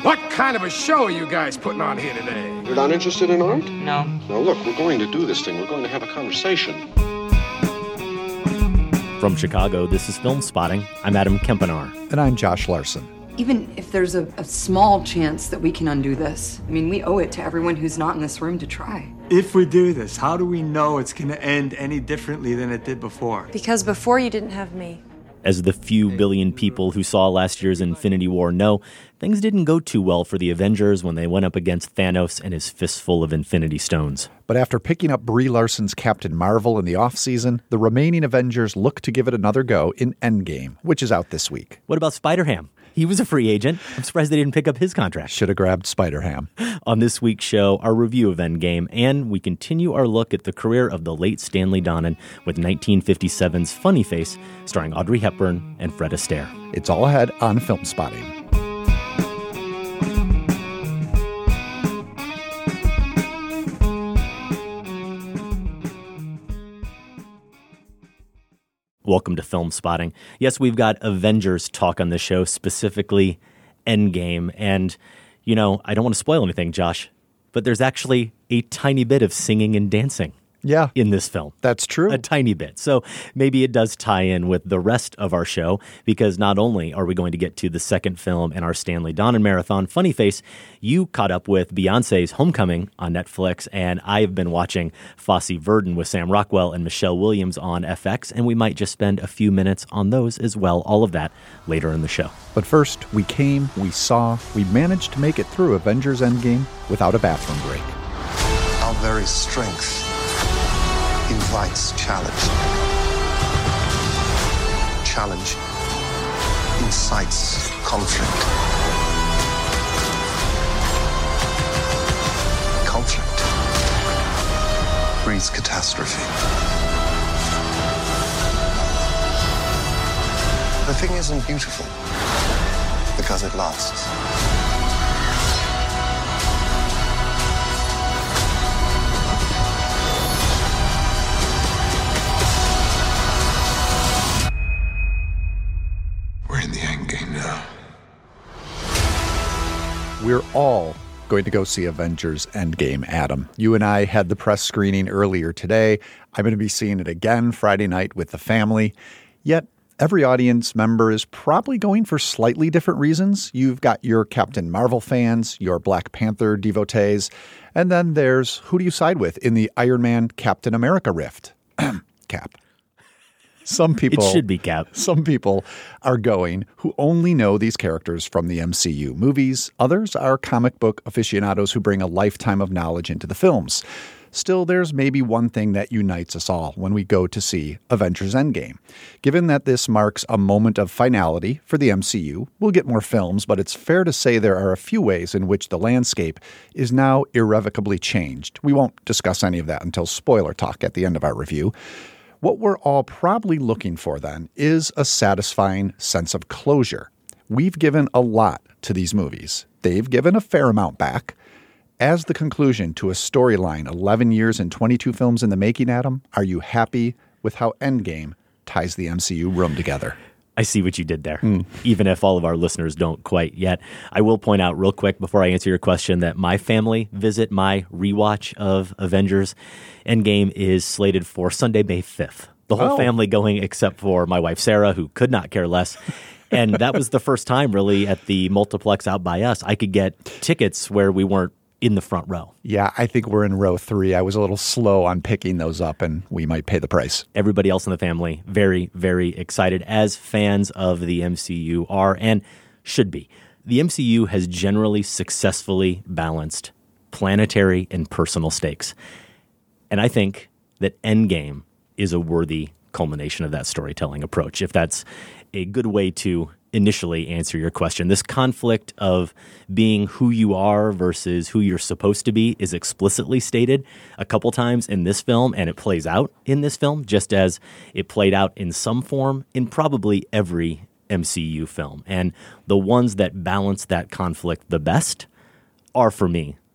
What kind of a show are you guys putting on here today? You're not interested in art? No. Now look, we're going to do this thing. We're going to have a conversation. From Chicago, this is Film Spotting. I'm Adam Kempenaar. And I'm Josh Larson. Even if there's a small chance that we can undo this, I mean, we owe it to everyone who's not in this room to try. If we do this, how do we know it's going to end any differently than it did before? Because before you didn't have me. As the few billion people who saw last year's Infinity War know, things didn't go too well for the Avengers when they went up against Thanos and his fistful of Infinity Stones. But after picking up Brie Larson's Captain Marvel in the offseason, the remaining Avengers look to give it another go in Endgame, which is out this week. What about Spider-Ham? He was a free agent. I'm surprised they didn't pick up his contract. Should have grabbed Spider-Ham. On this week's show, our review of Endgame, and we continue our look at the career of the late Stanley Donen with 1957's Funny Face, starring Audrey Hepburn and Fred Astaire. It's all ahead on Film Spotting. Welcome to Film Spotting. Yes, we've got Avengers talk on the show, specifically Endgame. And, you know, I don't want to spoil anything, Josh, but there's actually a tiny bit of singing and dancing. Yeah. In this film. That's true. A tiny bit. So maybe it does tie in with the rest of our show, because not only are we going to get to the second film in our Stanley Donen marathon, Funny Face, you caught up with Beyonce's Homecoming on Netflix, and I've been watching Fosse Verdon with Sam Rockwell and Michelle Williams on FX, and we might just spend a few minutes on those as well. All of that later in the show. But first, we came, we saw, we managed to make it through Avengers Endgame without a bathroom break. Our very strength invites challenge. Challenge incites conflict. Conflict breeds catastrophe. The thing isn't beautiful because it lasts. We're all going to go see Avengers Endgame, Adam. You and I had the press screening earlier today. I'm going to be seeing it again Friday night with the family. Yet, every audience member is probably going for slightly different reasons. You've got your Captain Marvel fans, your Black Panther devotees, and then there's who do you side with in the Iron Man Captain America rift? Cap. Some people, it should be Cap. Some people are going who only know these characters from the MCU movies. Others are comic book aficionados who bring a lifetime of knowledge into the films. Still, there's maybe one thing that unites us all when we go to see Avengers Endgame. Given that this marks a moment of finality for the MCU, we'll get more films, but it's fair to say there are a few ways in which the landscape is now irrevocably changed. We won't discuss any of that until spoiler talk at the end of our review. What we're all probably looking for, then, is a satisfying sense of closure. We've given a lot to these movies. They've given a fair amount back. As the conclusion to a storyline 11 years and 22 films in the making, Adam, are you happy with how Endgame ties the MCU room together? I see what you did there, even if all of our listeners don't quite yet. I will point out real quick before I answer your question that my family visit, my rewatch of Avengers Endgame, is slated for Sunday, May 5th. The whole family going except for my wife, Sarah, who could not care less. And that was the first time, really, at the multiplex out by us, I could get tickets where we weren't in the front row. Yeah, I think we're in row 3. I was a little slow on picking those up, and we might pay the price. Everybody else in the family, very, very excited, as fans of the MCU are and should be. The MCU has generally successfully balanced planetary and personal stakes. And I think that Endgame is a worthy culmination of that storytelling approach, if that's a good way to initially answer your question. This conflict of being who you are versus who you're supposed to be is explicitly stated a couple times in this film, and it plays out in this film just as it played out in some form in probably every MCU film. And the ones that balance that conflict the best are, for me,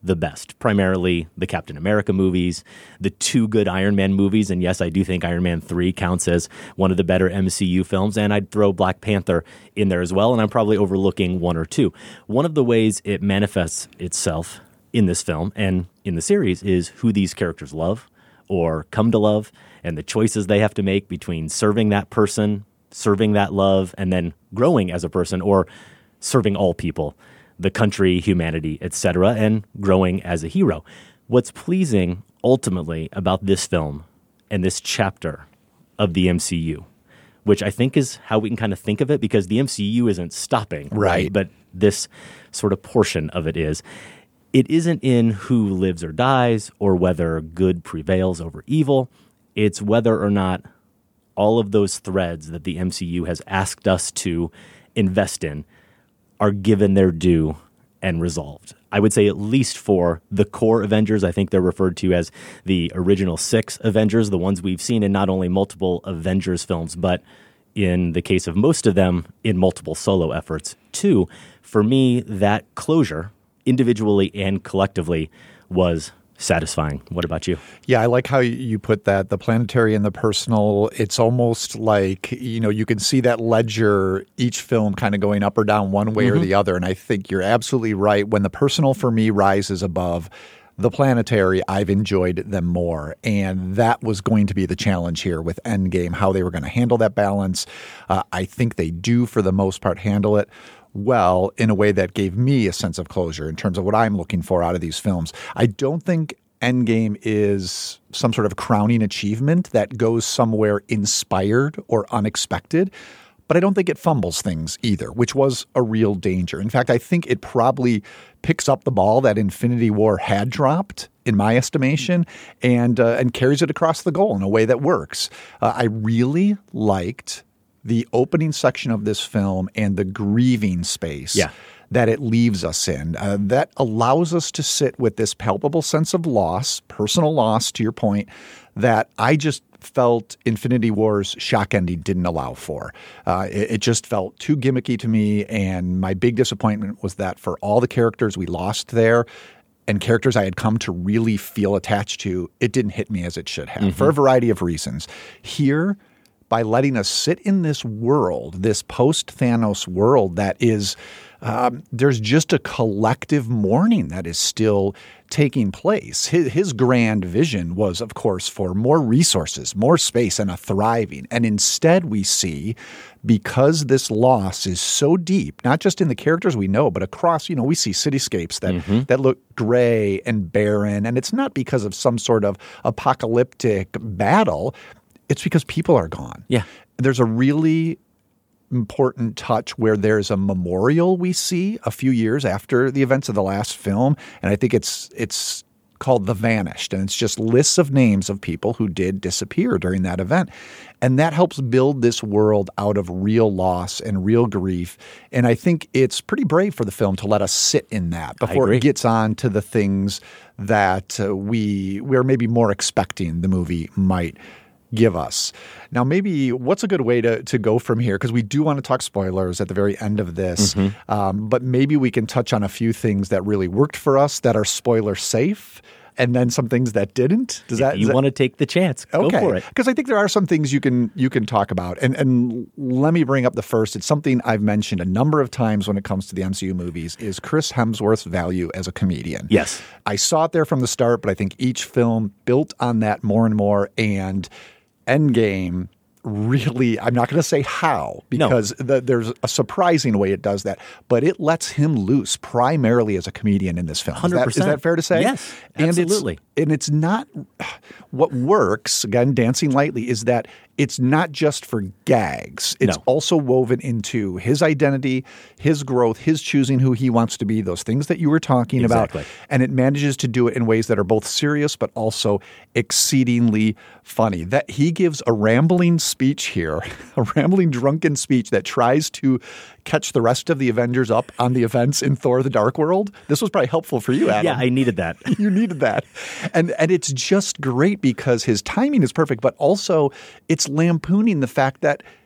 the best, primarily the Captain America movies, the 2 good Iron Man movies, and yes, I do think Iron Man 3 counts as one of the better MCU films, and I'd throw Black Panther in there as well, and I'm probably overlooking 1 or 2. One of the ways it manifests itself in this film and in the series is who these characters love or come to love, and the choices they have to make between serving that person, serving that love, and then growing as a person, or serving all people, the country, humanity, etc., and growing as a hero. What's pleasing ultimately about this film and this chapter of the MCU, which I think is how we can kind of think of it, because the MCU isn't stopping, right? But this sort of portion of it is. It isn't in who lives or dies or whether good prevails over evil. It's whether or not all of those threads that the MCU has asked us to invest in are given their due and resolved. I would say at least for the core Avengers. I think they're referred to as the original 6 Avengers, the ones we've seen in not only multiple Avengers films, but in the case of most of them, in multiple solo efforts too. For me, that closure, individually and collectively, was satisfying. What about you? Yeah, I like how you put that, the planetary and the personal. It's almost like, you can see that ledger, each film kind of going up or down one way or the other. And I think you're absolutely right. When the personal for me rises above the planetary, I've enjoyed them more. And that was going to be the challenge here with Endgame, how they were going to handle that balance. I think they do, for the most part, handle it well in a way that gave me a sense of closure in terms of what I'm looking for out of these films. I don't think Endgame is some sort of crowning achievement that goes somewhere inspired or unexpected, but I don't think it fumbles things either, which was a real danger. In fact, I think it probably picks up the ball that Infinity War had dropped, in my estimation, and carries it across the goal in a way that works. I really liked the opening section of this film and the grieving space that it leaves us in. That allows us to sit with this palpable sense of loss, personal loss, to your point, that I just felt Infinity War's shock ending didn't allow for. It just felt too gimmicky to me, and my big disappointment was that for all the characters we lost there, and characters I had come to really feel attached to, it didn't hit me as it should have, for a variety of reasons. Here, by letting us sit in this world, this post-Thanos world that is, there's just a collective mourning that is still taking place. His grand vision was, of course, for more resources, more space, and a thriving. And instead we see, because this loss is so deep, not just in the characters we know, but across, we see cityscapes that look gray and barren. And it's not because of some sort of apocalyptic battle. It's because people are gone. Yeah. There's a really important touch where there's a memorial we see a few years after the events of the last film. And I think it's called The Vanished. And it's just lists of names of people who did disappear during that event. And that helps build this world out of real loss and real grief. And I think it's pretty brave for the film to let us sit in that before it gets on to the things that we're maybe more expecting the movie might give us. Now, maybe what's a good way to go from here? Because we do want to talk spoilers at the very end of this, but maybe we can touch on a few things that really worked for us that are spoiler safe, and then some things that didn't. You want to take the chance? Go for it. Because I think there are some things you can talk about, and let me bring up the first. It's something I've mentioned a number of times when it comes to the MCU movies, is Chris Hemsworth's value as a comedian. Yes, I saw it there from the start, but I think each film built on that more and more. And Endgame really, I'm not going to say how, because there's a surprising way it does that, but it lets him loose primarily as a comedian in this film. 100%. Is that fair to say? Yes, absolutely. And it's not – what works, again, dancing lightly, is that it's not just for gags. It's also woven into his identity, his growth, his choosing who he wants to be, those things that you were talking about. And it manages to do it in ways that are both serious but also exceedingly funny. That he gives a rambling speech here, a rambling drunken speech that tries to catch the rest of the Avengers up on the events in Thor: The Dark World. This was probably helpful for you, Adam. Yeah, I needed that. You needed that. And it's just great because his timing is perfect, but also it's lampooning the fact that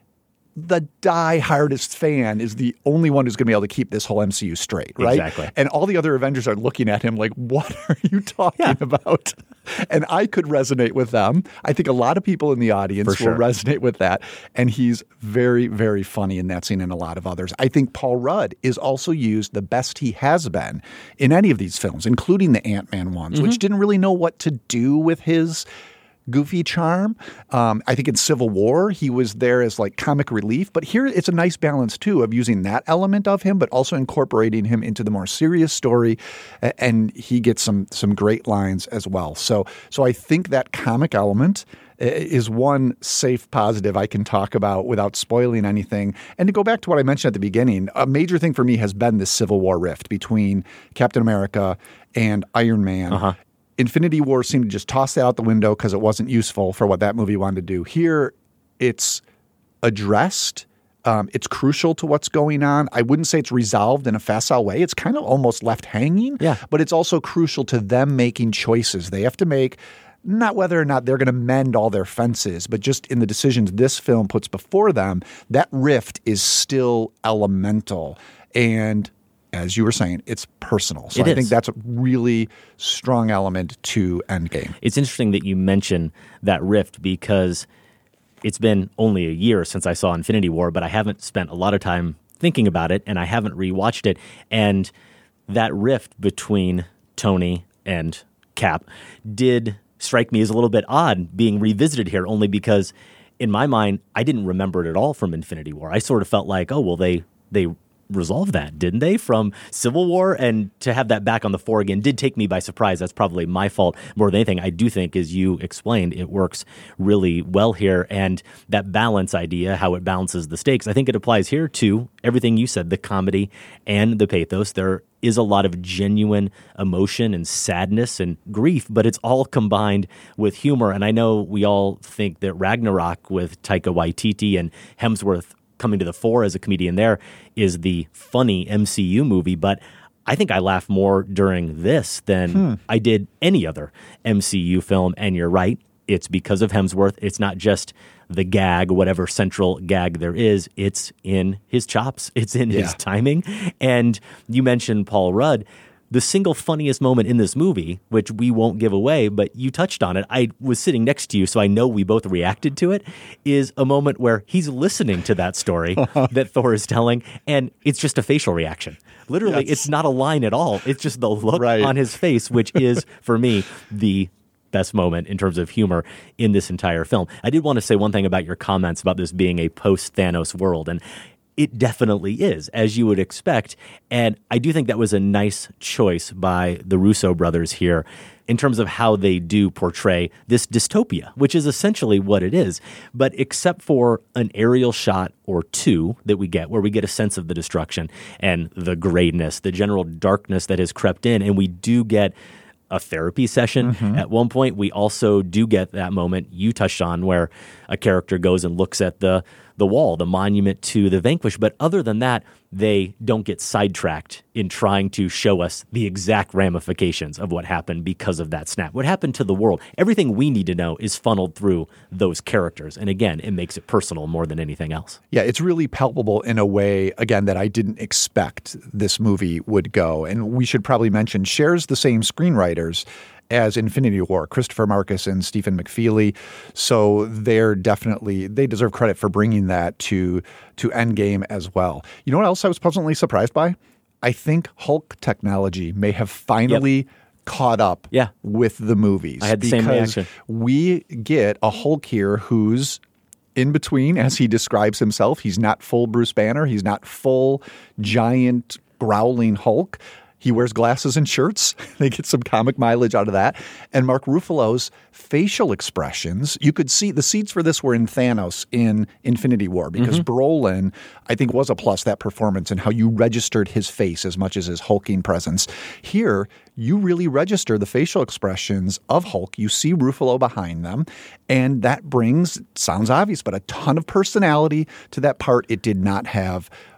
the die-hardest fan is the only one who's going to be able to keep this whole MCU straight, right? Exactly. And all the other Avengers are looking at him like, what are you talking about? And I could resonate with them. I think a lot of people in the audience will resonate with that. And he's very, very funny in that scene and a lot of others. I think Paul Rudd is also used the best he has been in any of these films, including the Ant-Man ones, which didn't really know what to do with his goofy charm. I think in Civil War, he was there as like comic relief. But here it's a nice balance, too, of using that element of him, but also incorporating him into the more serious story. And he gets some great lines as well. So I think that comic element is one safe positive I can talk about without spoiling anything. And to go back to what I mentioned at the beginning, a major thing for me has been this Civil War rift between Captain America and Iron Man. Infinity War seemed to just toss that out the window because it wasn't useful for what that movie wanted to do. Here, it's addressed. It's crucial to what's going on. I wouldn't say it's resolved in a facile way. It's kind of almost left hanging. But it's also crucial to them making choices they have to make, not whether or not they're going to mend all their fences, but just in the decisions this film puts before them, that rift is still elemental. And as you were saying, it's personal. So I think that's a really strong element to Endgame. It's interesting that you mention that rift because it's been only a year since I saw Infinity War, but I haven't spent a lot of time thinking about it, and I haven't rewatched it. And that rift between Tony and Cap did strike me as a little bit odd being revisited here, only because in my mind, I didn't remember it at all from Infinity War. I sort of felt like, oh, well, they resolve that, didn't they, from Civil War? And to have that back on the fore again did take me by surprise. That's probably my fault more than anything. I do think, as you explained, it works really well here. And that balance idea, how it balances the stakes, I think it applies here to everything you said, the comedy and the pathos. There is a lot of genuine emotion and sadness and grief, but it's all combined with humor. And I know we all think that Ragnarok with Taika Waititi and Hemsworth coming to the fore as a comedian there is the funny MCU movie, but I think I laughed more during this than I did any other MCU film. And you're right, it's because of Hemsworth. It's not just the gag, whatever central gag there is, it's in his chops. It's in his timing. And you mentioned Paul Rudd. The single funniest moment in this movie, which we won't give away, but you touched on it, I was sitting next to you, so I know we both reacted to it, is a moment where he's listening to that story that Thor is telling, and it's just a facial reaction. Literally, it's not a line at all. It's just the look on his face, which is, for me, the best moment in terms of humor in this entire film. I did want to say one thing about your comments about this being a post-Thanos world, and it definitely is, as you would expect. And I do think that was a nice choice by the Russo brothers here in terms of how they do portray this dystopia, which is essentially what it is. But except for an aerial shot or two that we get, where we get a sense of the destruction and the grayness, the general darkness that has crept in, and we do get a therapy session at one point. We also do get that moment you touched on where a character goes and looks at the wall, the monument to the vanquished. But other than that, they don't get sidetracked in trying to show us the exact ramifications of what happened because of that snap. What happened to the world? Everything we need to know is funneled through those characters. And again, it makes it personal more than anything else. Yeah, it's really palpable in a way, again, that I didn't expect this movie would go. And we should probably mention, shares the same screenwriters as Infinity War, Christopher Marcus and Stephen McFeely. So they deserve credit for bringing that to Endgame as well. You know what else I was pleasantly surprised by? I think Hulk technology may have finally caught up with the movies. I had the same reaction. We get a Hulk here who's in between, as he describes himself. He's not full Bruce Banner. He's not full giant growling Hulk. He wears glasses and shirts. They get some comic mileage out of that. And Mark Ruffalo's facial expressions, you could see the seeds for this were in Thanos in Infinity War, because Brolin, I think, was a plus, that performance and how you registered his face as much as his hulking presence. Here, you really register the facial expressions of Hulk. You see Ruffalo behind them, and that brings, sounds obvious, but a ton of personality to that part it did not have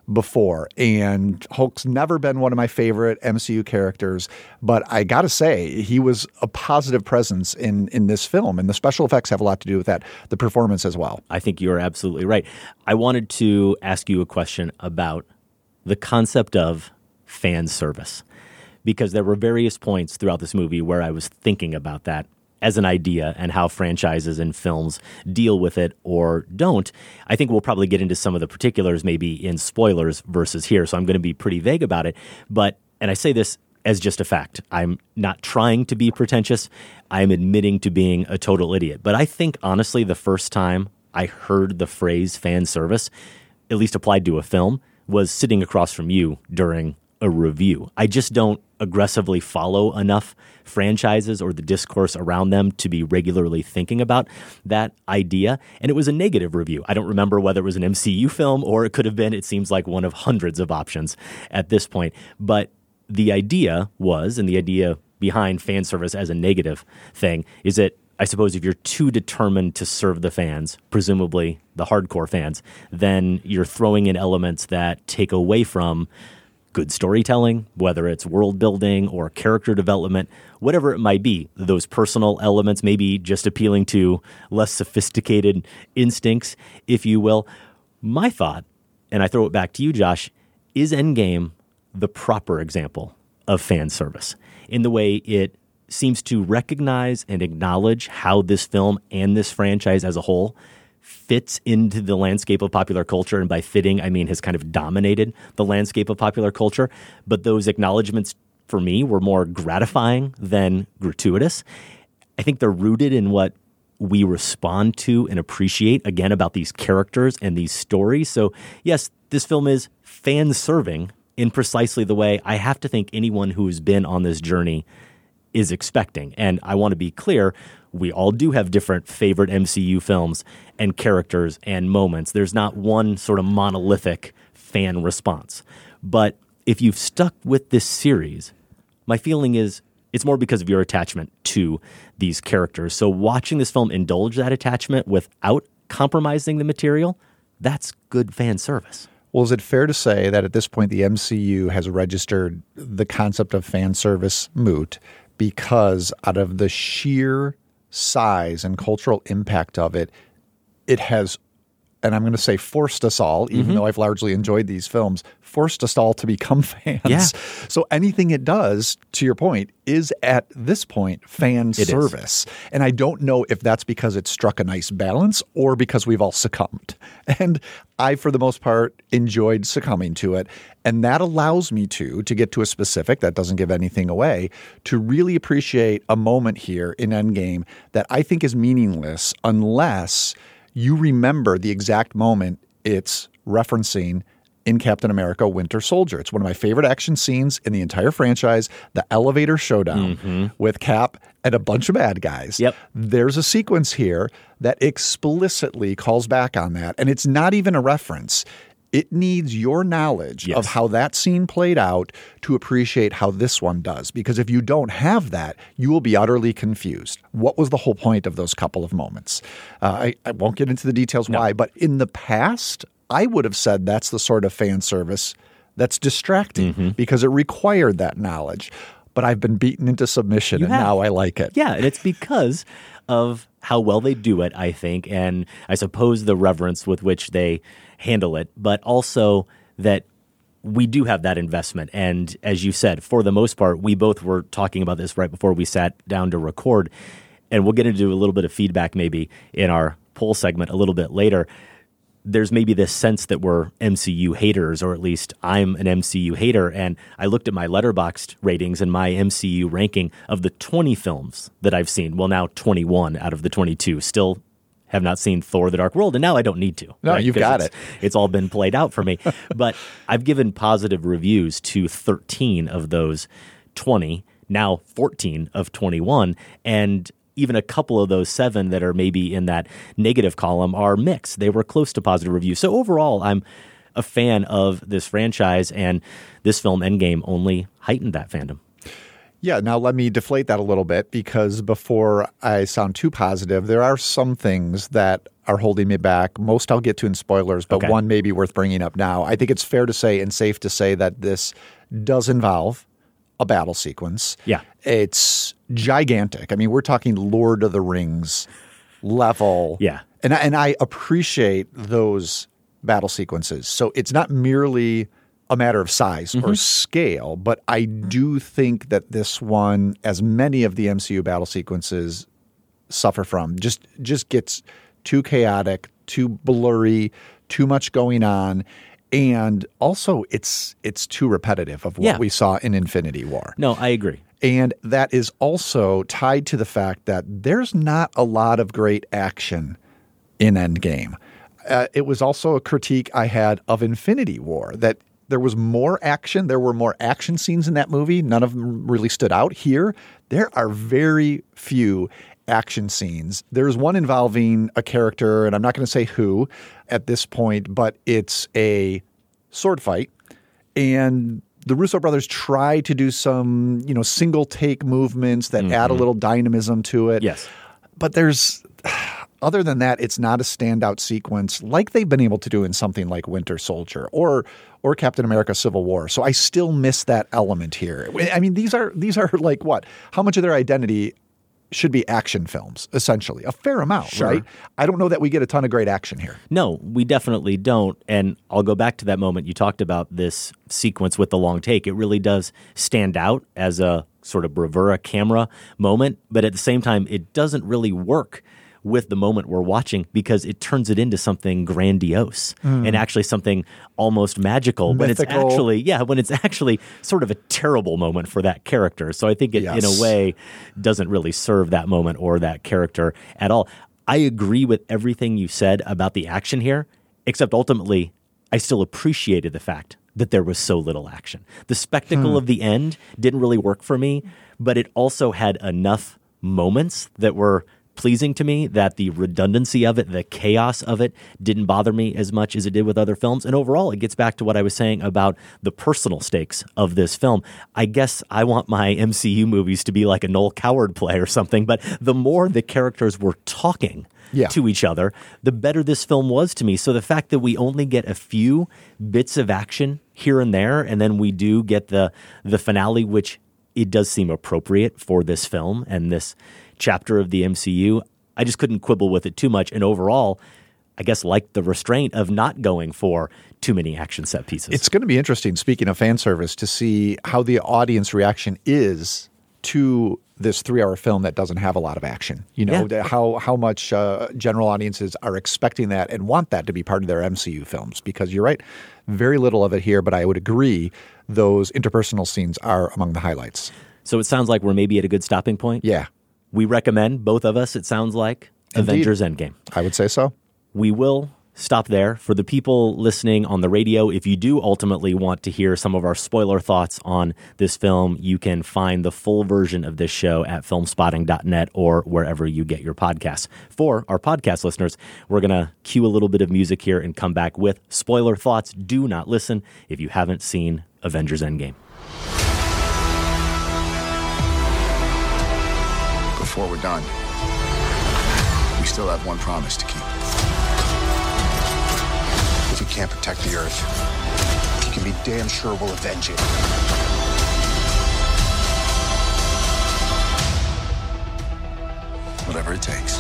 before, and Hulk's never been one of my favorite MCU characters, but I gotta say, he was a positive presence in this film, and the special effects have a lot to do with that, the performance as well. I think you're absolutely right. I wanted to ask you a question about the concept of fan service, because there were various points throughout this movie where I was thinking about that as an idea and how franchises and films deal with it or don't. I think we'll probably get into some of the particulars maybe in spoilers versus here, so I'm going to be pretty vague about it. But, and I say this as just a fact, I'm not trying to be pretentious. I'm admitting to being a total idiot. But I think, honestly, the first time I heard the phrase fan service, at least applied to a film, was sitting across from you during a review. I just don't aggressively follow enough franchises or the discourse around them to be regularly thinking about that idea. And it was a negative review. I don't remember whether it was an MCU film or it could have been, it seems like, one of hundreds of options at this point. But the idea was, and the idea behind fan service as a negative thing, is that I suppose if you're too determined to serve the fans, presumably the hardcore fans, then you're throwing in elements that take away from good storytelling, whether it's world building or character development, whatever it might be, those personal elements, maybe just appealing to less sophisticated instincts, if you will. My thought, and I throw it back to you, Josh, is Endgame the proper example of fan service in the way it seems to recognize and acknowledge how this film and this franchise as a whole fits into the landscape of popular culture, and by fitting, I mean has kind of dominated the landscape of popular culture. But those acknowledgments, for me, were more gratifying than gratuitous. I think they're rooted in what we respond to and appreciate, again, about these characters and these stories. So, yes, this film is fan-serving in precisely the way I have to think anyone who's been on this journey is expecting. And I want to be clear, we all do have different favorite MCU films and characters and moments. There's not one sort of monolithic fan response. But if you've stuck with this series, my feeling is it's more because of your attachment to these characters. So watching this film indulge that attachment without compromising the material, that's good fan service. Well, is it fair to say that at this point the MCU has registered the concept of fan service moot because out of the sheer size and cultural impact of it, it has, and I'm going to say forced us all, even though I've largely enjoyed these films, forced us all to become fans. Yeah. So anything it does, to your point, is at this point fan service. And I don't know if that's because it struck a nice balance or because we've all succumbed. And I, for the most part, enjoyed succumbing to it. And that allows me to get to a specific, that doesn't give anything away, to really appreciate a moment here in Endgame that I think is meaningless unless you remember the exact moment it's referencing in Captain America Winter Soldier. It's one of my favorite action scenes in the entire franchise, the elevator showdown with Cap and a bunch of bad guys. Yep. There's a sequence here that explicitly calls back on that, and it's not even a reference. It needs your knowledge of how that scene played out to appreciate how this one does. Because if you don't have that, you will be utterly confused. What was the whole point of those couple of moments? I won't get into the details why, but in the past, I would have said that's the sort of fan service that's distracting because it required that knowledge. But I've been beaten into submission, now I like it. Yeah, and it's because of how well they do it, I think, and I suppose the reverence with which they handle it, but also that we do have that investment. And as you said, for the most part, we both were talking about this right before we sat down to record, and we'll get into a little bit of feedback maybe in our poll segment a little bit later. There's maybe this sense that we're MCU haters, or at least I'm an MCU hater. And I looked at my Letterboxd ratings and my MCU ranking of the 20 films that I've seen. Well, now 21 out of the 22. Still have not seen Thor: The Dark World, and now I don't need to. No, right? You've got it. It's all been played out for me. But I've given positive reviews to 13 of those 20, now 14 of 21, and even a couple of those 7 that are maybe in that negative column are mixed. They were close to positive reviews. So overall, I'm a fan of this franchise, and this film, Endgame, only heightened that fandom. Yeah, now let me deflate that a little bit, because before I sound too positive, there are some things that are holding me back. Most I'll get to in spoilers, but one may be worth bringing up now. I think it's fair to say and safe to say that this does involve a battle sequence. Yeah. It's gigantic. I mean, we're talking Lord of the Rings level. Yeah. And I appreciate those battle sequences. So it's not merely a matter of size or scale, but I do think that this one, as many of the MCU battle sequences suffer from, just gets too chaotic, too blurry, too much going on. And also it's too repetitive of what we saw in Infinity War. No, I agree. And that is also tied to the fact that there's not a lot of great action in Endgame. It was also a critique I had of Infinity War, that there was more action. There were more action scenes in that movie. None of them really stood out. Here, there are very few action scenes. There's one involving a character, and I'm not going to say who at this point, but it's a sword fight. And the Russo brothers try to do some, single take movements that add a little dynamism to it. Yes. But other than that, it's not a standout sequence like they've been able to do in something like Winter Soldier or Captain America Civil War. So I still miss that element here. I mean, these are like what? How much of their identity should be action films, essentially? A fair amount, right? I don't know that we get a ton of great action here. No, we definitely don't. And I'll go back to that moment you talked about, this sequence with the long take. It really does stand out as a sort of bravura camera moment, but at the same time, it doesn't really work with the moment we're watching, because it turns it into something grandiose and actually something almost magical. Mythical. When it's actually sort of a terrible moment for that character. So I think it, in a way, doesn't really serve that moment or that character at all. I agree with everything you said about the action here, except ultimately, I still appreciated the fact that there was so little action. The spectacle of the end didn't really work for me, but it also had enough moments that were pleasing to me that the redundancy of it, the chaos of it, didn't bother me as much as it did with other films. And overall, it gets back to what I was saying about the personal stakes of this film. I guess I want my MCU movies to be like a Noel Coward play or something, but the more the characters were talking to each other, the better this film was to me. So the fact that we only get a few bits of action here and there, and then we do get the finale, which it does seem appropriate for this film and this chapter of the MCU, I just couldn't quibble with it too much. And overall, I guess liked the restraint of not going for too many action set pieces. It's going to be interesting, speaking of fan service, to see how the audience reaction is to this 3-hour film that doesn't have a lot of action. How much general audiences are expecting that and want that to be part of their MCU films. Because you're right, very little of it here, but I would agree those interpersonal scenes are among the highlights. So it sounds like we're maybe at a good stopping point. Yeah. We recommend, both of us, it sounds like, Avengers Endgame. I would say so. We will stop there. For the people listening on the radio, if you do ultimately want to hear some of our spoiler thoughts on this film, you can find the full version of this show at filmspotting.net or wherever you get your podcasts. For our podcast listeners, we're going to cue a little bit of music here and come back with spoiler thoughts. Do not listen if you haven't seen Avengers Endgame. Before we're done, we still have one promise to keep. If we can't protect the Earth, you can be damn sure we'll avenge it. Whatever it takes.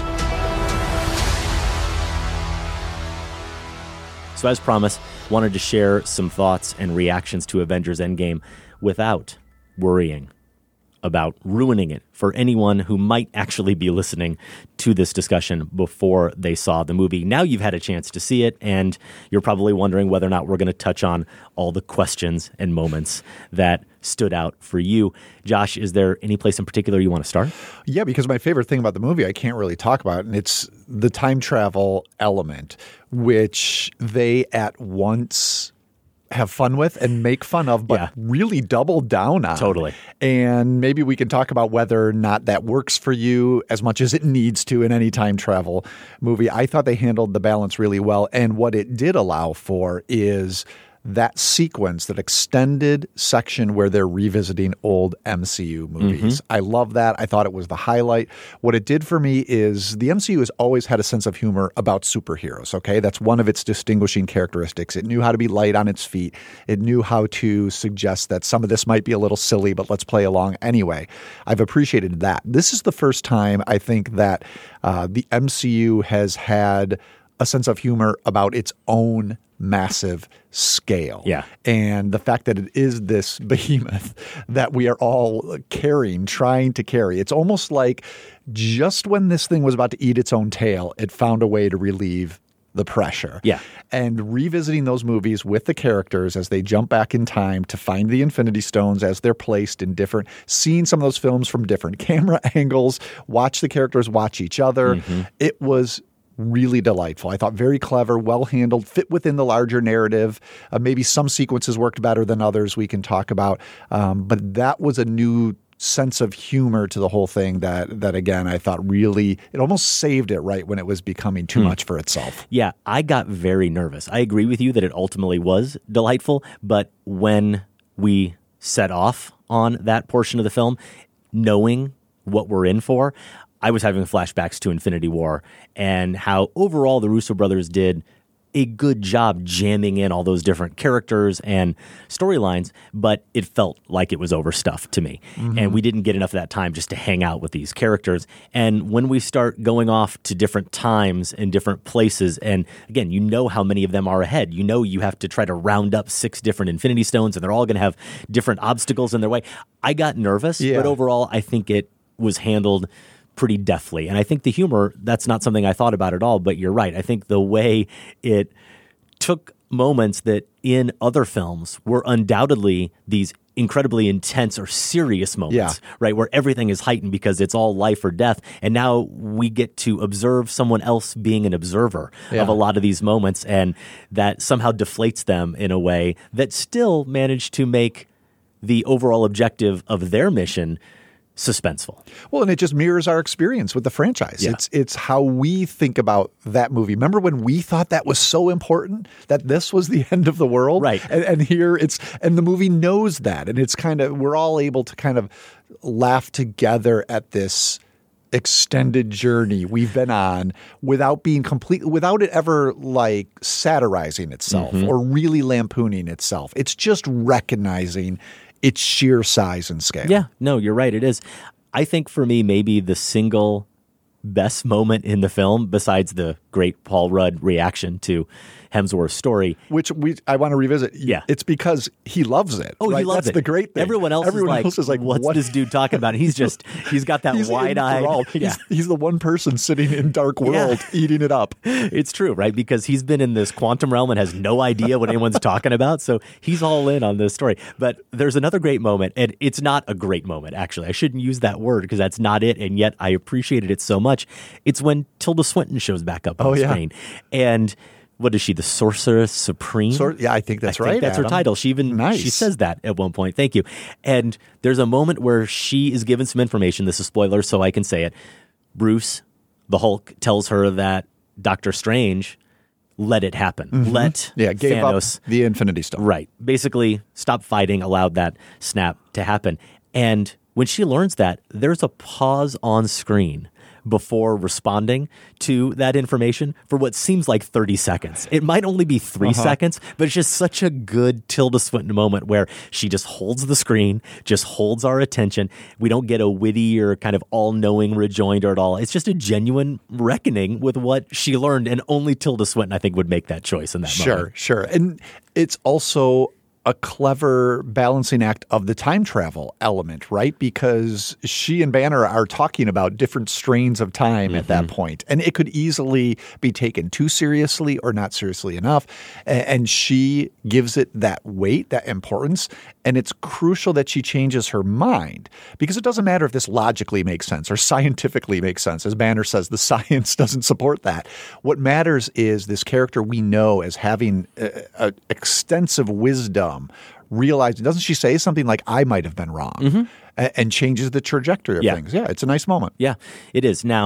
So as promised, wanted to share some thoughts and reactions to Avengers Endgame without worrying about ruining it for anyone who might actually be listening to this discussion before they saw the movie. Now you've had a chance to see it, and you're probably wondering whether or not we're going to touch on all the questions and moments that stood out for you. Josh, is there any place in particular you want to start? Yeah, because my favorite thing about the movie I can't really talk about, and it's the time travel element, which they at once have fun with and make fun of, but really double down on. Totally. And maybe we can talk about whether or not that works for you as much as it needs to in any time travel movie. I thought they handled the balance really well. And what it did allow for is that sequence, that extended section where they're revisiting old MCU movies. I love that. I thought it was the highlight. What it did for me is the MCU has always had a sense of humor about superheroes, okay? That's one of its distinguishing characteristics. It knew how to be light on its feet. It knew how to suggest that some of this might be a little silly, but let's play along anyway. I've appreciated that. This is the first time I think that the MCU has had a sense of humor about its own massive scale. Yeah. And the fact that it is this behemoth that we are all trying to carry. It's almost like just when this thing was about to eat its own tail, it found a way to relieve the pressure. Yeah. And revisiting those movies with the characters as they jump back in time to find the Infinity Stones as they're placed in different, seeing some of those films from different camera angles, watch the characters watch each other. It was really delightful. I thought very clever, well handled, fit within the larger narrative. Maybe some sequences worked better than others we can talk about. But that was a new sense of humor to the whole thing that again, I thought really, it almost saved it right when it was becoming too much for itself. Yeah, I got very nervous. I agree with you that it ultimately was delightful, but when we set off on that portion of the film, knowing what we're in for, I was having flashbacks to Infinity War and how overall the Russo brothers did a good job jamming in all those different characters and storylines, but it felt like it was overstuffed to me. And we didn't get enough of that time just to hang out with these characters. And when we start going off to different times and different places, and again, you know how many of them are ahead. You know you have to try to round up 6 different Infinity Stones, and they're all going to have different obstacles in their way. I got nervous, but overall, I think it was handled pretty deftly. And I think the humor, that's not something I thought about at all, but you're right. I think the way it took moments that in other films were undoubtedly these incredibly intense or serious moments, right? Where everything is heightened because it's all life or death. And now we get to observe someone else being an observer of a lot of these moments. And that somehow deflates them in a way that still managed to make the overall objective of their mission suspenseful. Well, and it just mirrors our experience with the franchise. It's how we think about that movie. Remember when we thought that was so important, that this was the end of the world? Right. And here and the movie knows that. And it's kind of, we're all able to kind of laugh together at this extended journey we've been on without it ever like satirizing itself or really lampooning itself. It's just recognizing its sheer size and scale. Yeah, no, you're right. It is. I think for me, maybe the single best moment in the film, besides the great Paul Rudd reaction to Hemsworth's story, which I want to revisit. Yeah, it's because he loves it. Oh, right? he loves That's it. The great thing. Everyone else is like, what's this dude talking about? He's got that wide-eyed. Yeah. He's the one person sitting in Dark World eating it up. It's true, right? Because he's been in this quantum realm and has no idea what anyone's talking about. So he's all in on this story. But there's another great moment, and it's not a great moment, actually. I shouldn't use that word because that's not it, and yet I appreciated it so much. It's when Tilda Swinton shows back up on the screen. And what is she, the Sorceress Supreme? I think that's right. That's Adam. her title. She says that at one point. Thank you. And there's a moment where she is given some information. This is spoilers, so I can say it. Bruce, the Hulk, tells her that Doctor Strange let it happen. Gave Thanos up the Infinity Stone. Right. Basically, stop fighting, allowed that snap to happen. And when she learns that, there's a pause on screen before responding to that information for what seems like 30 seconds. It might only be 3 seconds, but it's just such a good Tilda Swinton moment where she just holds the screen, just holds our attention. We don't get a witty or kind of all-knowing rejoinder at all. It's just a genuine reckoning with what she learned, and only Tilda Swinton, I think, would make that choice in that moment. Sure. And it's also a clever balancing act of the time travel element, right? Because she and Banner are talking about different strains of time at that point. And it could easily be taken too seriously or not seriously enough. And she gives it that weight, that importance. And it's crucial that she changes her mind, because it doesn't matter if this logically makes sense or scientifically makes sense. As Banner says, the science doesn't support that. What matters is this character we know as having extensive wisdom, realizing, doesn't she say something like, I might have been wrong, and changes the trajectory of things. Yeah, it's a nice moment. Yeah, it is. Now,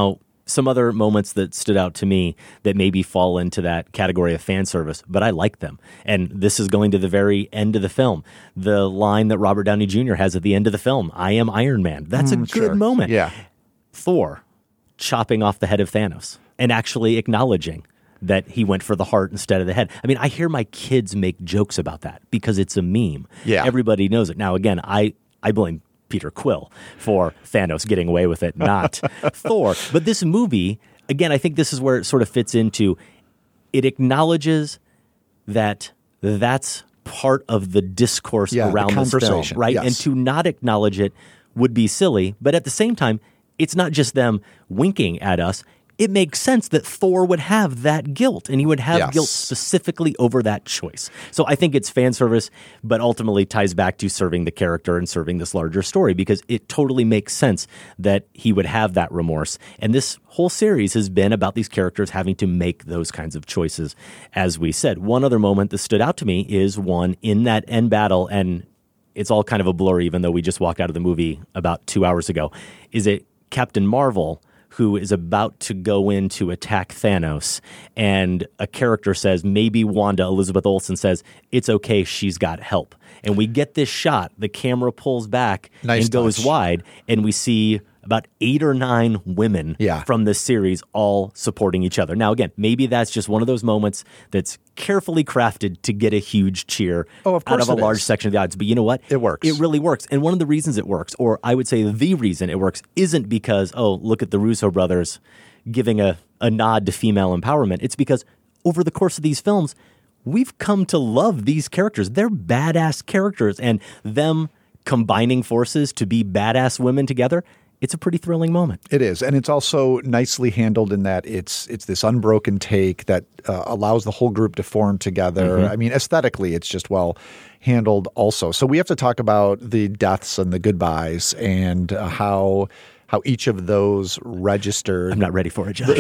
some other moments that stood out to me that maybe fall into that category of fan service, but I like them. And this is going to the very end of the film. The line that Robert Downey Jr. has at the end of the film, I am Iron Man. That's a good moment. Yeah. Thor chopping off the head of Thanos and actually acknowledging that he went for the heart instead of the head. I mean, I hear my kids make jokes about that because it's a meme. Yeah. Everybody knows it. Now, again, I blame Peter Quill for Thanos getting away with it, not Thor. But this movie, again, I think this is where it sort of fits into, it acknowledges that that's part of the discourse around this film, right? Yes. And to not acknowledge it would be silly. But at the same time, it's not just them winking at us. It makes sense that Thor would have that guilt, and he would have guilt specifically over that choice. So I think it's fan service, but ultimately ties back to serving the character and serving this larger story, because it totally makes sense that he would have that remorse. And this whole series has been about these characters having to make those kinds of choices, as we said. One other moment that stood out to me is one in that end battle, and it's all kind of a blur, even though we just walked out of the movie about 2 hours ago, is it Captain Marvel, who is about to go in to attack Thanos, and a character says, maybe Wanda, Elizabeth Olsen says, it's okay, she's got help. And we get this shot, the camera pulls back and goes wide, and we see about 8 or 9 women from this series all supporting each other. Now, again, maybe that's just one of those moments that's carefully crafted to get a huge cheer out of a large section of the audience. But you know what? It works. It really works. And one of the reasons it works, or I would say the reason it works, isn't because, oh, look at the Russo brothers giving a nod to female empowerment. It's because over the course of these films, we've come to love these characters. They're badass characters, and them combining forces to be badass women together, it's a pretty thrilling moment. It is. And it's also nicely handled in that it's this unbroken take that allows the whole group to form together. I mean, aesthetically, it's just well handled also. So we have to talk about the deaths and the goodbyes and how each of those registered. I'm not ready for it, Josh.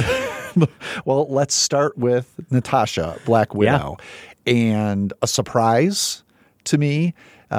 Well, let's start with Natasha, Black Widow. And a surprise to me,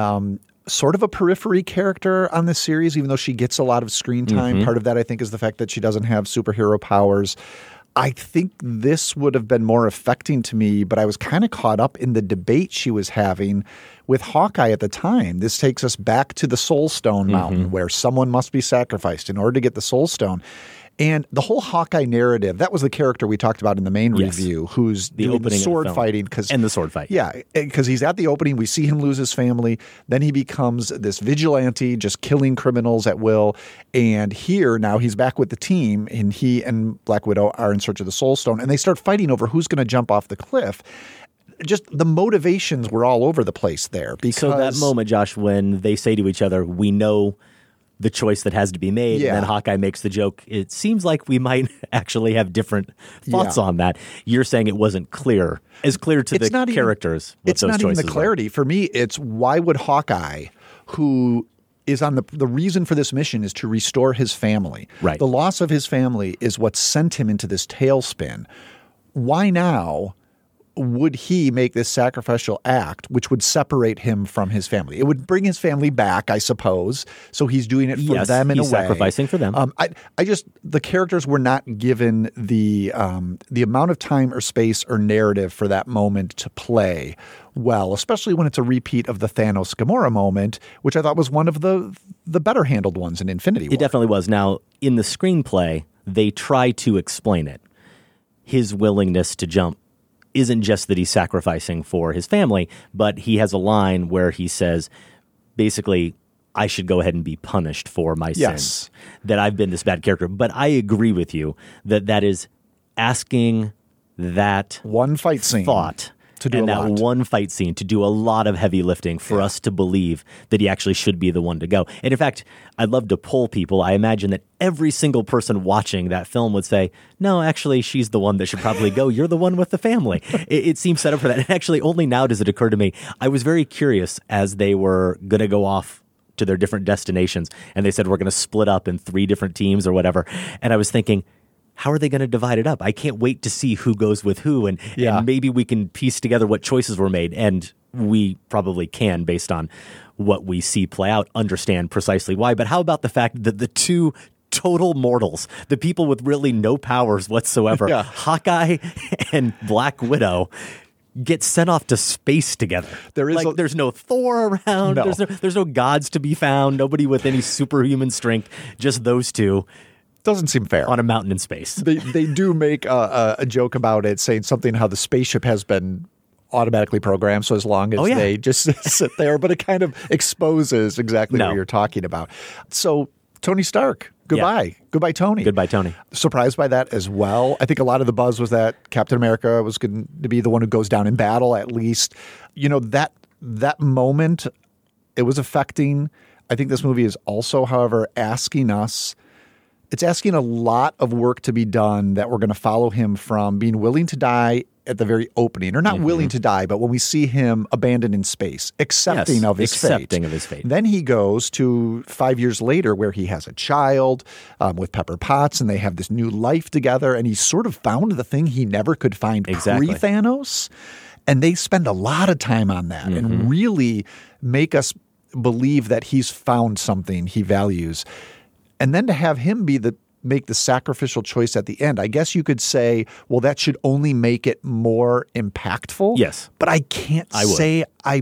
sort of a periphery character on this series, even though she gets a lot of screen time. Part of that, I think, is the fact that she doesn't have superhero powers. I think this would have been more affecting to me, but I was kind of caught up in the debate she was having with Hawkeye at the time. This takes us back to the Soul Stone Mountain, where someone must be sacrificed in order to get the Soul Stone. And the whole Hawkeye narrative, that was the character we talked about in the main review, who's doing the sword fighting. And the sword fight. Yeah, because he's at the opening. We see him lose his family. Then he becomes this vigilante, just killing criminals at will. And here, now he's back with the team, and he and Black Widow are in search of the Soul Stone. And they start fighting over who's going to jump off the cliff. Just the motivations were all over the place there. So that moment, Josh, when they say to each other, we know the choice that has to be made, and then Hawkeye makes the joke, it seems like we might actually have different thoughts on that. You're saying it wasn't clear to the characters what those choices were. It's not even the clarity. For me, it's why would Hawkeye, who is on the reason for this mission is to restore his family. Right. The loss of his family is what sent him into this tailspin. Why now would he make this sacrificial act, which would separate him from his family? It would bring his family back, I suppose. So he's doing it for them in a way. He's sacrificing for them. I just the characters were not given the amount of time or space or narrative for that moment to play well, especially when it's a repeat of the Thanos Gamora moment, which I thought was one of the better handled ones in Infinity War. It definitely was. Now, in the screenplay, they try to explain it. His willingness to jump isn't just that he's sacrificing for his family, but he has a line where he says, basically, I should go ahead and be punished for my sins, that I've been this bad character. But I agree with you that is asking that one fight scene thought to do and a that lot. one fight scene to do a lot of heavy lifting for us to believe that he actually should be the one to go. And in fact, I'd love to poll people. I imagine that every single person watching that film would say, no, actually, she's the one that should probably go. You're the one with the family. It seems set up for that. And actually, only now does it occur to me. I was very curious as they were going to go off to their different destinations, and they said, we're going to split up in 3 different teams or whatever. And I was thinking, how are they going to divide it up? I can't wait to see who goes with who, and maybe we can piece together what choices were made, and we probably can, based on what we see play out, understand precisely why. But how about the fact that the two total mortals, the people with really no powers whatsoever, Yeah. Hawkeye and Black Widow, get sent off to space together. There's no Thor around. No. There's no gods to be found. Nobody with any superhuman strength. Just those two Doesn't seem fair. on a mountain in space. They do make a joke about it, saying something how the spaceship has been automatically programmed, so as long as they just sit there, but it kind of exposes exactly what you're talking about. So Tony Stark, goodbye. Yeah. Goodbye, Tony. Goodbye, Tony. Surprised by that as well. I think a lot of the buzz was that Captain America was going to be the one who goes down in battle, at least. You know, that moment, it was affecting. I think this movie is also, however, asking us, it's asking a lot of work to be done that we're going to follow him from being willing to die at the very opening, or not willing to die, but when we see him abandoned in space, accepting of his fate. Then he goes to 5 years later where he has a child with Pepper Potts, and they have this new life together, and he's sort of found the thing he never could find pre-Thanos. And they spend a lot of time on that and really make us believe that he's found something he values. And then to have him make the sacrificial choice at the end, I guess you could say, well, that should only make it more impactful. Yes. But I can't say I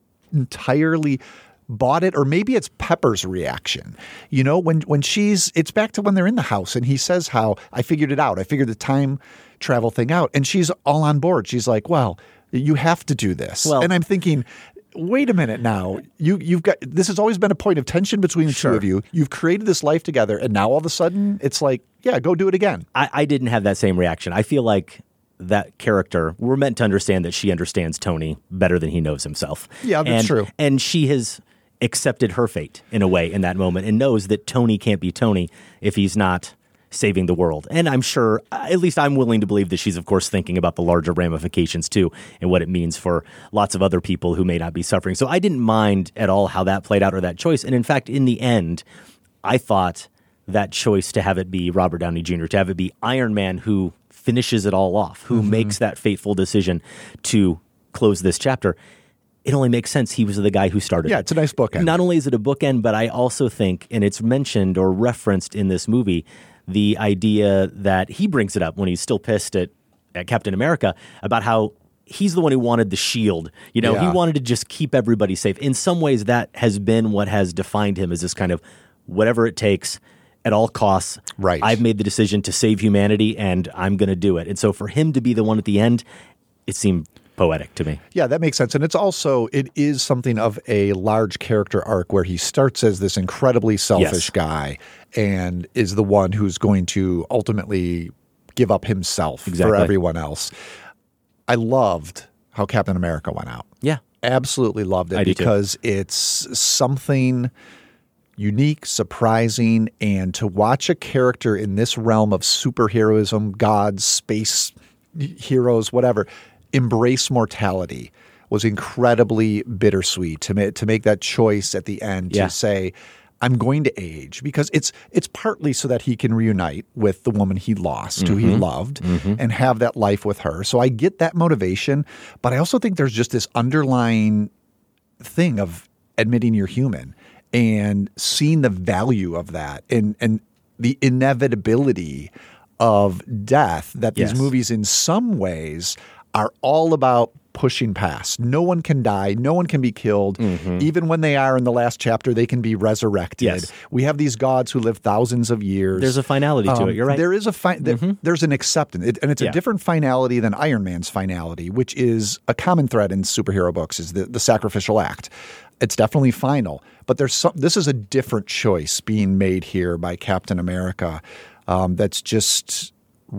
entirely bought it, or maybe it's Pepper's reaction. You know, when it's back to when they're in the house and he says how I figured it out. I figured the time travel thing out. And she's all on board. She's like, well, you have to do this. Well, and I'm thinking, wait a minute now. You've got, this has always been a point of tension between the two of you. You've created this life together, and now all of a sudden it's like, yeah, go do it again. I didn't have that same reaction. I feel like that character, we're meant to understand that she understands Tony better than he knows himself. Yeah, that's true. And she has accepted her fate in a way in that moment and knows that Tony can't be Tony if he's not saving the world. And I'm sure, at least I'm willing to believe that she's, of course, thinking about the larger ramifications too and what it means for lots of other people who may not be suffering. So I didn't mind at all how that played out or that choice. And in fact, in the end, I thought that choice to have it be Robert Downey Jr., to have it be Iron Man who finishes it all off, who makes that fateful decision to close this chapter, it only makes sense. He was the guy who started it. Yeah, it's a nice bookend. Not only is it a bookend, but I also think, and it's mentioned or referenced in this movie, the idea that he brings it up when he's still pissed at Captain America about how he's the one who wanted the shield. You know, he wanted to just keep everybody safe. In some ways, that has been what has defined him as this kind of whatever it takes at all costs. Right. I've made the decision to save humanity and I'm going to do it. And so for him to be the one at the end, it seemed poetic to me. Yeah, that makes sense. And it is something of a large character arc where he starts as this incredibly selfish guy and is the one who's going to ultimately give up himself for everyone else. I loved how Captain America went out. Yeah. Absolutely loved it because it's something unique, surprising, and to watch a character in this realm of superheroism, gods, space heroes, whatever, embrace mortality was incredibly bittersweet to make that choice at the end to say, I'm going to age, because it's partly so that he can reunite with the woman he lost, who he loved, and have that life with her. So I get that motivation, but I also think there's just this underlying thing of admitting you're human and seeing the value of that and the inevitability of death that these movies in some ways are all about pushing past. No one can die. No one can be killed. Even when they are in the last chapter, they can be resurrected. Yes. We have these gods who live thousands of years. There's a finality to it. You're right. There is there's an acceptance. And it's a different finality than Iron Man's finality, which is a common thread in superhero books, is the sacrificial act. It's definitely final. But this is a different choice being made here by Captain America that's just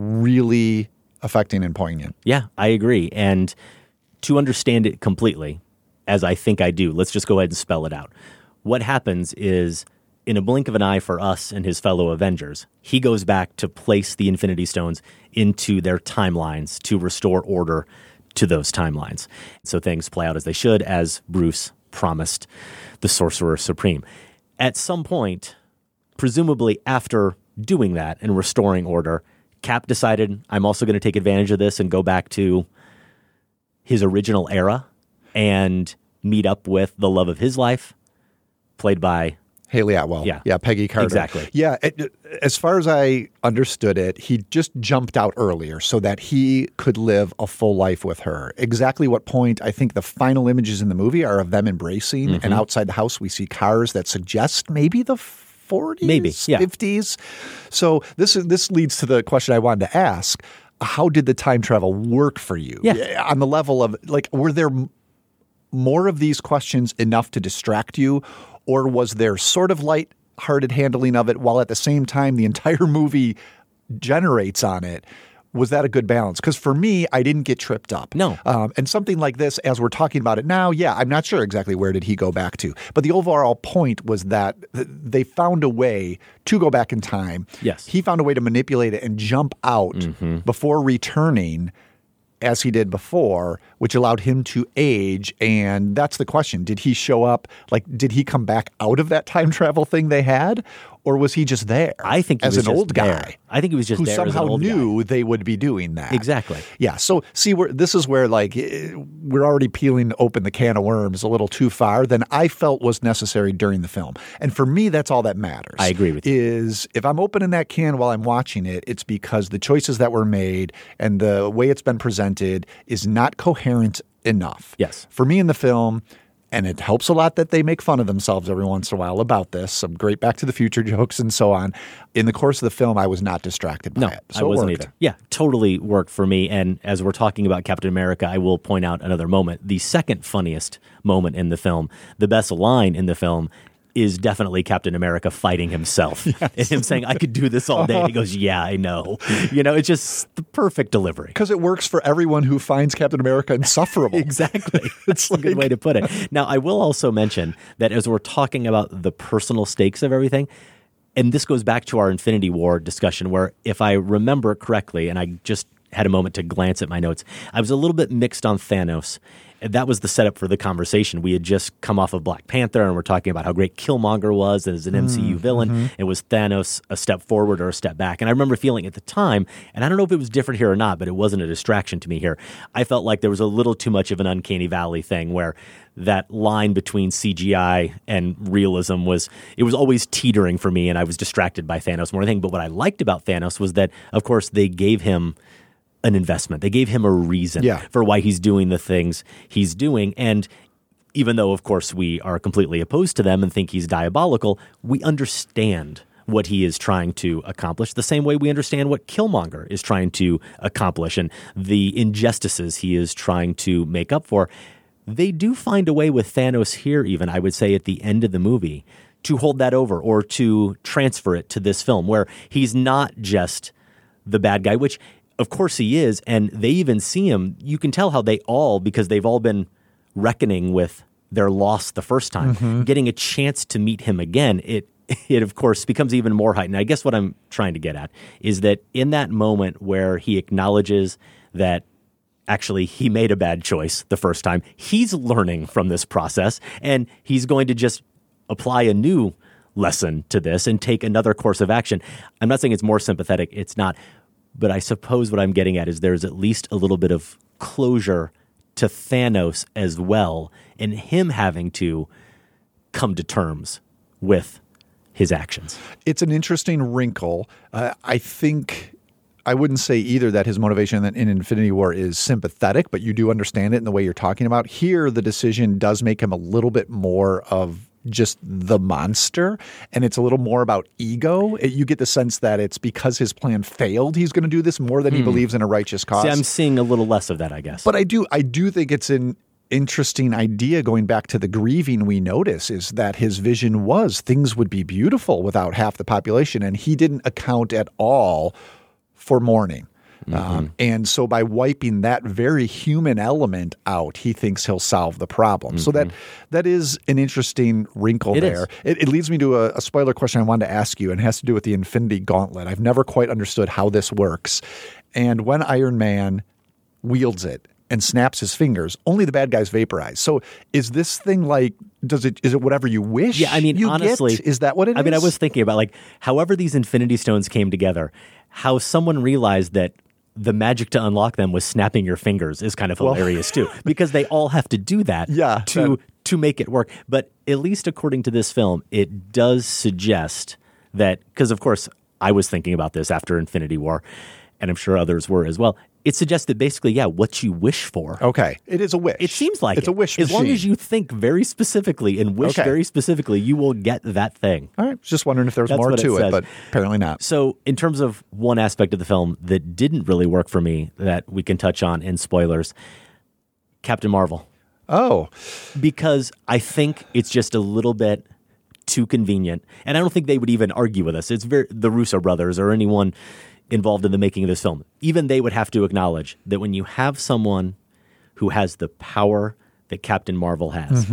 really affecting and poignant. Yeah, I agree. And to understand it completely, as I think I do, let's just go ahead and spell it out. What happens is, in a blink of an eye for us and his fellow Avengers, he goes back to place the Infinity Stones into their timelines to restore order to those timelines. So things play out as they should, as Bruce promised the Sorcerer Supreme. At some point, presumably after doing that and restoring order, Cap decided, I'm also going to take advantage of this and go back to his original era and meet up with the love of his life, played by Haley Atwell. Yeah, Peggy Carter. Exactly. Yeah, as far as I understood it, he just jumped out earlier so that he could live a full life with her. Exactly what point? I think the final images in the movie are of them embracing, and outside the house we see cars that suggest maybe the 40s, maybe 50s. So this leads to the question I wanted to ask. How did the time travel work for you? Yeah. On the level of, like, were there more of these questions enough to distract you, or was there sort of light-hearted handling of it while at the same time the entire movie generates on it? Was that a good balance? Because for me, I didn't get tripped up. No. And something like this, as we're talking about it now, I'm not sure exactly where did he go back to. But the overall point was that they found a way to go back in time. Yes. He found a way to manipulate it and jump out before returning as he did before, which allowed him to age. And that's the question. Did he show up? Like, did he come back out of that time travel thing they had? Or was he just there? I think he as was an just old there. guy. I think he was just who there as an somehow old knew guy. they would be doing that. Exactly. Yeah. So see, this is where, like, we're already peeling open the can of worms a little too far than I felt was necessary during the film. And for me, that's all that matters. I agree with you. Is if I'm opening that can while I'm watching it, it's because the choices that were made and the way it's been presented is not coherent enough. Yes. For me in the film. And it helps a lot that they make fun of themselves every once in a while about this. Some great Back to the Future jokes and so on. In the course of the film, I was not distracted by it. So I wasn't it worked. either. Yeah, totally worked for me. And as we're talking about Captain America, I will point out another moment. The second funniest moment in the film, the best line in the film, is definitely Captain America fighting himself. Yes. And him saying, I could do this all day. And he goes, yeah, I know. It's just the perfect delivery. Because it works for everyone who finds Captain America insufferable. Exactly. It's a good way to put it. Now, I will also mention that as we're talking about the personal stakes of everything, and this goes back to our Infinity War discussion, where if I remember correctly, and I just had a moment to glance at my notes, I was a little bit mixed on Thanos. That was the setup for the conversation. We had just come off of Black Panther, and we're talking about how great Killmonger was as an MCU villain. It was Thanos a step forward or a step back. And I remember feeling at the time, and I don't know if it was different here or not, but it wasn't a distraction to me here. I felt like there was a little too much of an uncanny valley thing where that line between CGI and realism was always teetering for me, and I was distracted by Thanos more than anything. But what I liked about Thanos was that, of course, they gave him an investment. They gave him a reason for why he's doing the things he's doing. And even though, of course, we are completely opposed to them and think he's diabolical, we understand what he is trying to accomplish the same way we understand what Killmonger is trying to accomplish and the injustices he is trying to make up for. They do find a way with Thanos here, even, I would say, at the end of the movie, to hold that over or to transfer it to this film, where he's not just the bad guy, which of course he is, and they even see him. You can tell how because they've all been reckoning with their loss the first time, getting a chance to meet him again, it of course becomes even more heightened. I guess what I'm trying to get at is that in that moment where he acknowledges that actually he made a bad choice the first time, he's learning from this process, and he's going to just apply a new lesson to this and take another course of action. I'm not saying it's more sympathetic. It's not. But I suppose what I'm getting at is there's at least a little bit of closure to Thanos as well, and him having to come to terms with his actions. It's an interesting wrinkle. I think I wouldn't say either that his motivation in Infinity War is sympathetic, but you do understand it in the way you're talking about. Here, the decision does make him a little bit more of just the monster, and it's a little more about ego. You get the sense that it's because his plan failed, he's going to do this more than he believes in a righteous cause. See, I'm seeing a little less of that, I guess. But I do think it's an interesting idea, going back to the grieving we notice, is that his vision was things would be beautiful without half the population, and he didn't account at all for mourning. And so by wiping that very human element out, he thinks he'll solve the problem. So that is an interesting wrinkle there. It leads me to a spoiler question I wanted to ask you, and it has to do with the Infinity Gauntlet. I've never quite understood how this works. And when Iron Man wields it and snaps his fingers, only the bad guys vaporize. So is this thing like, is it whatever you wish? Yeah, I mean, honestly, is that what it is? I mean, I was thinking about, like, however these Infinity Stones came together, how someone realized that the magic to unlock them was snapping your fingers is kind of hilarious too, because they all have to do that to to make it work. But at least according to this film, it does suggest that, because of course I was thinking about this after Infinity War, and I'm sure others were as well. It suggests that basically, what you wish for. Okay. It is a wish. It seems like it's a wish machine. As long as you think very specifically and wish very specifically, you will get that thing. All right. Just wondering if there was more to it, but apparently not. So in terms of one aspect of the film that didn't really work for me that we can touch on in spoilers, Captain Marvel. Oh. Because I think it's just a little bit too convenient. And I don't think they would even argue with us. It's the Russo brothers or anyone involved in the making of this film. Even they would have to acknowledge that when you have someone who has the power that Captain Marvel has,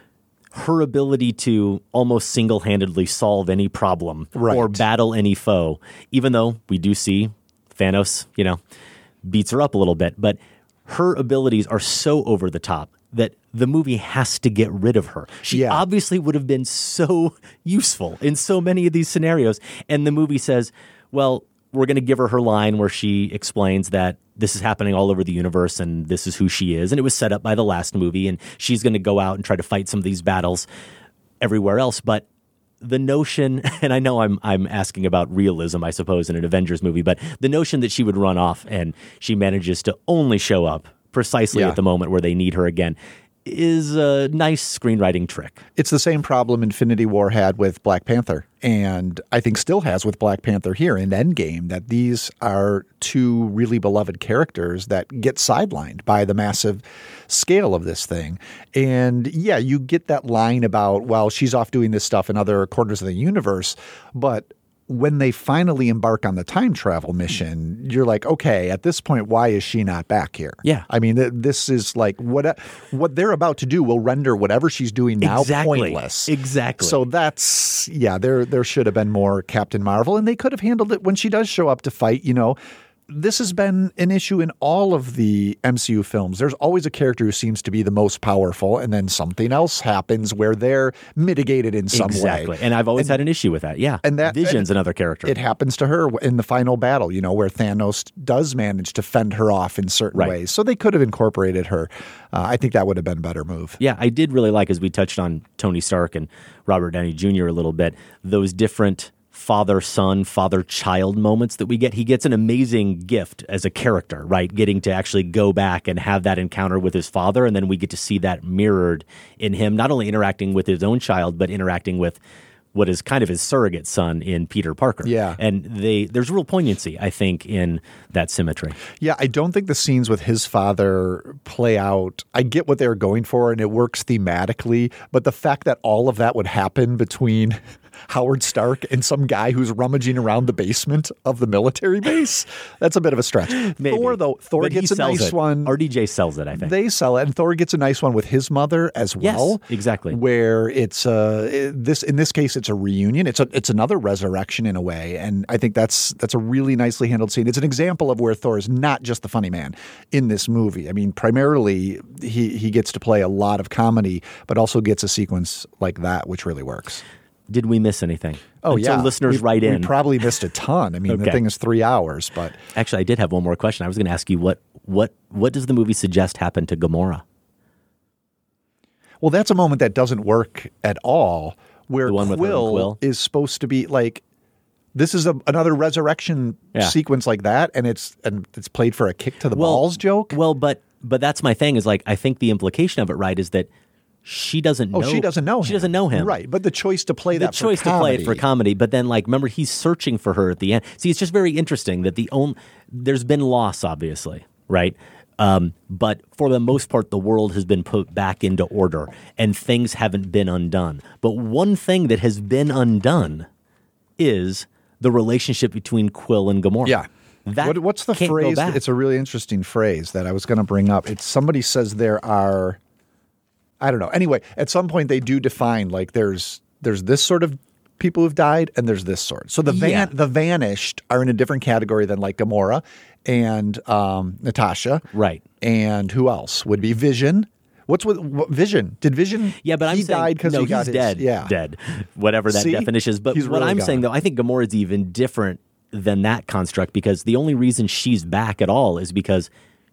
her ability to almost single-handedly solve any problem or battle any foe, even though we do see Thanos, beats her up a little bit, but her abilities are so over the top that the movie has to get rid of her. She obviously would have been so useful in so many of these scenarios. And the movie says, well, we're going to give her line where she explains that this is happening all over the universe and this is who she is. And it was set up by the last movie, and she's going to go out and try to fight some of these battles everywhere else. But the notion, and I know I'm asking about realism, I suppose, in an Avengers movie, but the notion that she would run off and she manages to only show up precisely at the moment where they need her again is a nice screenwriting trick. It's the same problem Infinity War had with Black Panther, and I think still has with Black Panther here in Endgame, that these are two really beloved characters that get sidelined by the massive scale of this thing. And you get that line about, well, she's off doing this stuff in other corners of the universe, but when they finally embark on the time travel mission, you're like, okay, at this point, why is she not back here? Yeah. I mean, this is like what they're about to do will render whatever she's doing now pointless. Exactly. So that's, there should have been more Captain Marvel, and they could have handled it when she does show up to fight, This has been an issue in all of the MCU films. There's always a character who seems to be the most powerful, and then something else happens where they're mitigated in some way. Exactly. And I've always had an issue with that. Yeah. And Vision's another character. It happens to her in the final battle, where Thanos does manage to fend her off in certain ways. So they could have incorporated her. I think that would have been a better move. Yeah, I did really like, as we touched on Tony Stark and Robert Downey Jr. a little bit, those different father-son, father-child moments that we get. He gets an amazing gift as a character, right? Getting to actually go back and have that encounter with his father, and then we get to see that mirrored in him, not only interacting with his own child, but interacting with what is kind of his surrogate son in Peter Parker. Yeah. And there's real poignancy, I think, in that symmetry. Yeah, I don't think the scenes with his father play out. I get what they're going for, and it works thematically, but the fact that all of that would happen between Howard Stark and some guy who's rummaging around the basement of the military base, that's a bit of a stretch. Maybe. Thor gets a nice one. RDJ sells it, I think. They sell it, and Thor gets a nice one with his mother as well. Yes, exactly. Where it's in this case it's a reunion. It's another resurrection in a way, and I think that's a really nicely handled scene. It's an example of where Thor is not just the funny man in this movie. I mean, primarily he gets to play a lot of comedy, but also gets a sequence like that, which really works. Did we miss anything? Oh, Until listeners write in. We probably missed a ton. I mean, the thing is 3 hours, but actually, I did have one more question. I was going to ask you what does the movie suggest happened to Gamora? Well, that's a moment that doesn't work at all. Where the one with Quill is supposed to be like, this is another resurrection sequence like that, and it's played for a kick to the balls joke. Well, but that's my thing is, like, I think the implication of it, right, is that she doesn't know. Oh, she doesn't know him. She doesn't know him. Right, but the choice to play to play it for comedy, but then, like, remember, he's searching for her at the end. See, it's just very interesting that there's been loss, obviously, right? But for the most part, the world has been put back into order, and things haven't been undone. But one thing that has been undone is the relationship between Quill and Gamora. Yeah. What's the phrase? It's a really interesting phrase that I was going to bring up. It's somebody says there are, I don't know. Anyway, at some point they do define, like, there's this sort of people who've died and there's this sort. So the vanished are in a different category than, like, Gamora and Natasha. Right. And who else would be Vision? What Vision? Did Vision? Yeah, but he died because he got he's dead. Yeah, dead. Whatever that definition is. But what I'm saying, though, I think Gamora is even different than that construct, because the only reason she's back at all is because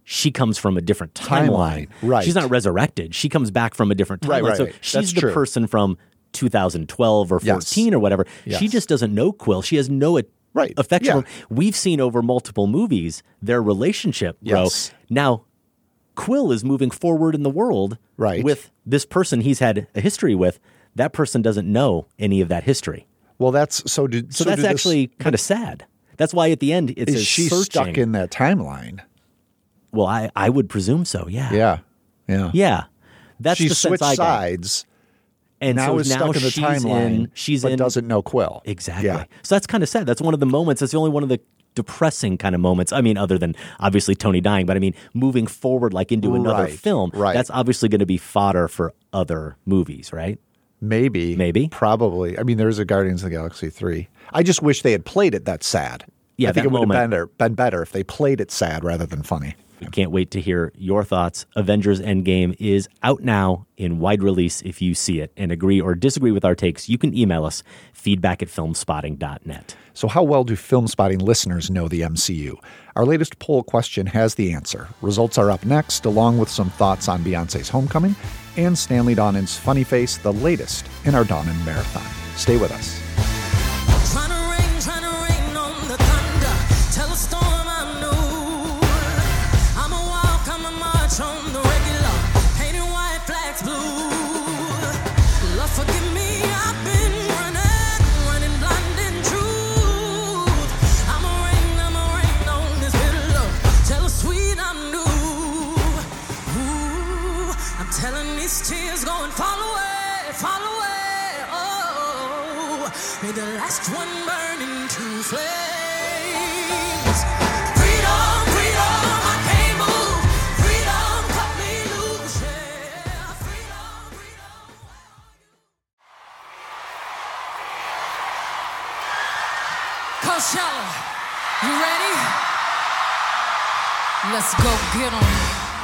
she comes from a different timeline. Right. She's not resurrected. She comes back from a different timeline. Right. So she's That's the true. person from 2012 or 14 or whatever. Yes. She just doesn't know Quill. She has no affection. Yeah. We've seen over multiple movies their relationship grow. Yes. Now, Quill is moving forward in the world with this person he's had a history with. That person doesn't know any of that history. Well, that's that's actually kind of sad. That's why at the end it is says she searching. stuck in that timeline? Well, I would presume so. Yeah. Yeah. That's she the sense switched I got. sides. And now so is stuck in the timeline. She's but in doesn't know Quill. Exactly. Yeah. So that's kind of sad. That's one of the moments. That's the only one of the depressing kind of moments. I mean, other than obviously Tony dying, but I mean, moving forward like into another film. Right. That's obviously going to be fodder for other movies, right? Maybe. Probably. I mean, there's a Guardians of the Galaxy 3. I just wish they had played it that sad. Yeah, I think that it would moment. have been better if they played it sad rather than funny. I can't wait to hear your thoughts. Avengers Endgame is out now in wide release. If you see it and agree or disagree with our takes, you can email us, feedback@filmspotting.net. So how well do Film Spotting listeners know the MCU? Our latest poll question has the answer. Results are up next, along with some thoughts on Beyoncé's Homecoming and Stanley Donen's Funny Face, the latest in our Donen Marathon. Stay with us. Tryna rain on the thunder, tell a storm I'm new. I'm a walk, I'm a march on the regular, painting white flags blue. Lord forgive me, I've been running blind and true. I'm a rain on this bitter love, tell a sweet I'm new. Ooh, I'm telling these tears going fall away, fall away. May the last one burn into flames. Freedom, freedom, I can't move. Freedom, cut me loose. Yeah. Freedom, freedom. Coachella, you ready? Let's go get 'em.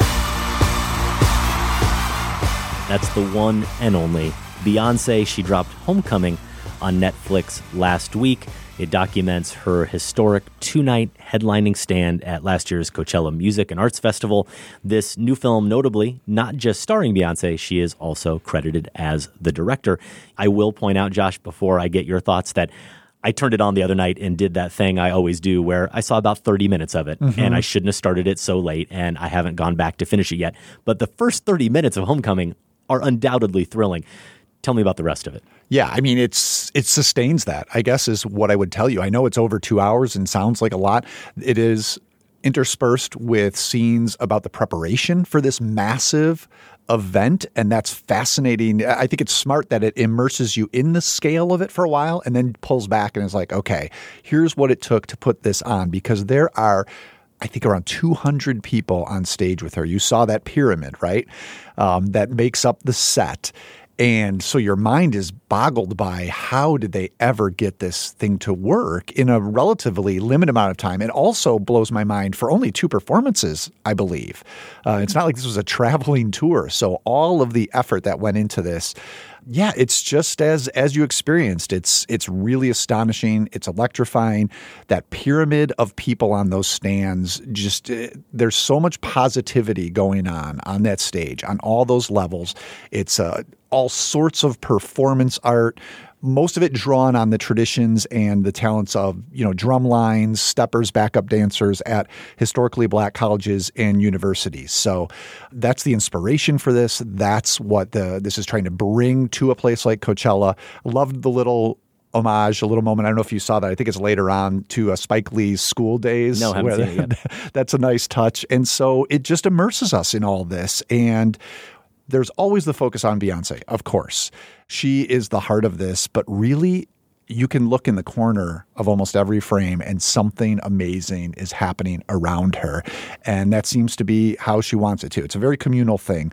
That's the one and only Beyoncé. She dropped Homecoming on Netflix last week. It documents her historic two-night headlining stand at last year's Coachella Music and Arts Festival. This new film, notably, not just starring Beyoncé, she is also credited as the director. I will point out, Josh, before I get your thoughts, that I turned it on the other night and did that thing I always do where I saw about 30 minutes of it, and I shouldn't have started it so late, and I haven't gone back to finish it yet. But the first 30 minutes of Homecoming are undoubtedly thrilling. Tell me about the rest of it. Yeah, I mean, it sustains that, I guess, is what I would tell you. I know it's over 2 hours and sounds like a lot. It is interspersed with scenes about the preparation for this massive event, and that's fascinating. I think it's smart that it immerses you in the scale of it for a while and then pulls back and is like, okay, here's what it took to put this on, because there are, I think, around 200 people on stage with her. You saw that pyramid, right? That makes up the set. And so your mind is boggled by how did they ever get this thing to work in a relatively limited amount of time. It also blows my mind for only 2 performances, I believe. It's not like this was a traveling tour. So all of the effort that went into this, yeah, it's just as you experienced. It's really astonishing. It's electrifying. That pyramid of people on those stands, just there's so much positivity going on that stage on all those levels. It's all sorts of performance art, most of it drawn on the traditions and the talents of, drum lines, steppers, backup dancers at historically black colleges and universities. So that's the inspiration for this. That's what this is trying to bring to a place like Coachella. Loved the little homage, a little moment. I don't know if you saw that. I think it's later on to Spike Lee's School Days. No, I haven't seen it yet. That's a nice touch. And so it just immerses us in all this. And there's always the focus on Beyoncé, of course. She is the heart of this, but really you can look in the corner of almost every frame and something amazing is happening around her. And that seems to be how she wants it to. It's a very communal thing.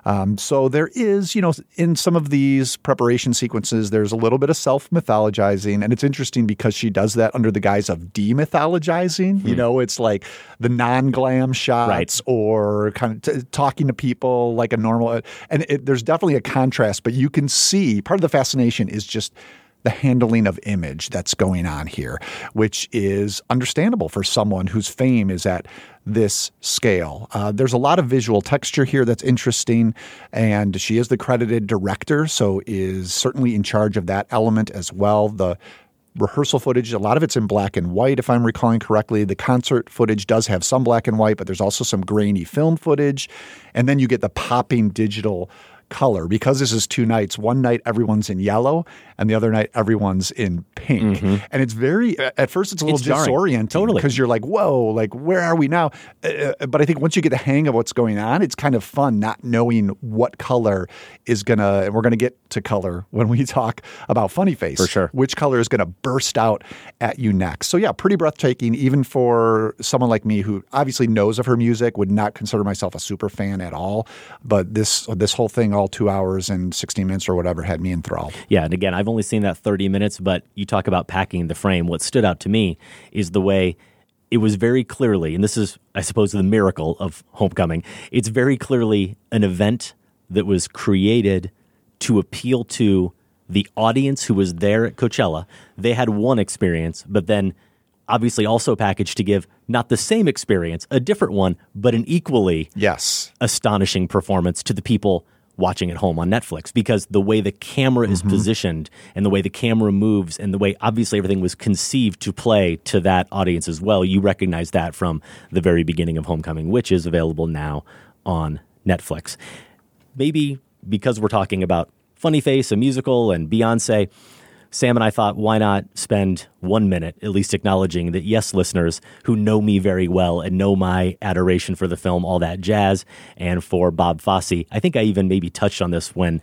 So there is, in some of these preparation sequences, there's a little bit of self-mythologizing. And it's interesting because she does that under the guise of demythologizing. It's like the non-glam shots or kind of talking to people like a normal. And there's definitely a contrast, but you can see part of the fascination is just the handling of image that's going on here, which is understandable for someone whose fame is at this scale. There's a lot of visual texture here that's interesting, and she is the credited director, so is certainly in charge of that element as well. The rehearsal footage, a lot of it's in black and white, if I'm recalling correctly. The concert footage does have some black and white, but there's also some grainy film footage. And then you get the popping digital color. Because this is 2 nights, one night everyone's in yellow and the other night everyone's in pink. Mm-hmm. And it's very, at first it's a little disorienting. Totally. Because you're like, whoa, like where are we now? But I think once you get the hang of what's going on, it's kind of fun not knowing what color is going to, and we're going to get to color when we talk about Funny Face. For sure. Which color is going to burst out at you next. So yeah, pretty breathtaking, even for someone like me who obviously knows of her music, would not consider myself a super fan at all. But this whole thing, all 2 hours and 16 minutes or whatever, had me enthralled. Yeah, and again, I've only seen that 30 minutes, but you talk about packing the frame. What stood out to me is the way it was very clearly, and this is, I suppose, the miracle of Homecoming, it's very clearly an event that was created to appeal to the audience who was there at Coachella. They had one experience, but then obviously also packaged to give not the same experience, a different one, but an equally astonishing performance to the people watching at home on Netflix, because the way the camera is positioned and the way the camera moves and the way obviously everything was conceived to play to that audience as well. You recognize that from the very beginning of Homecoming, which is available now on Netflix. Maybe because we're talking about Funny Face, a musical, and Beyonce, Sam and I thought, why not spend 1 minute at least acknowledging that, yes, listeners who know me very well and know my adoration for the film All That Jazz and for Bob Fosse. I think I even maybe touched on this when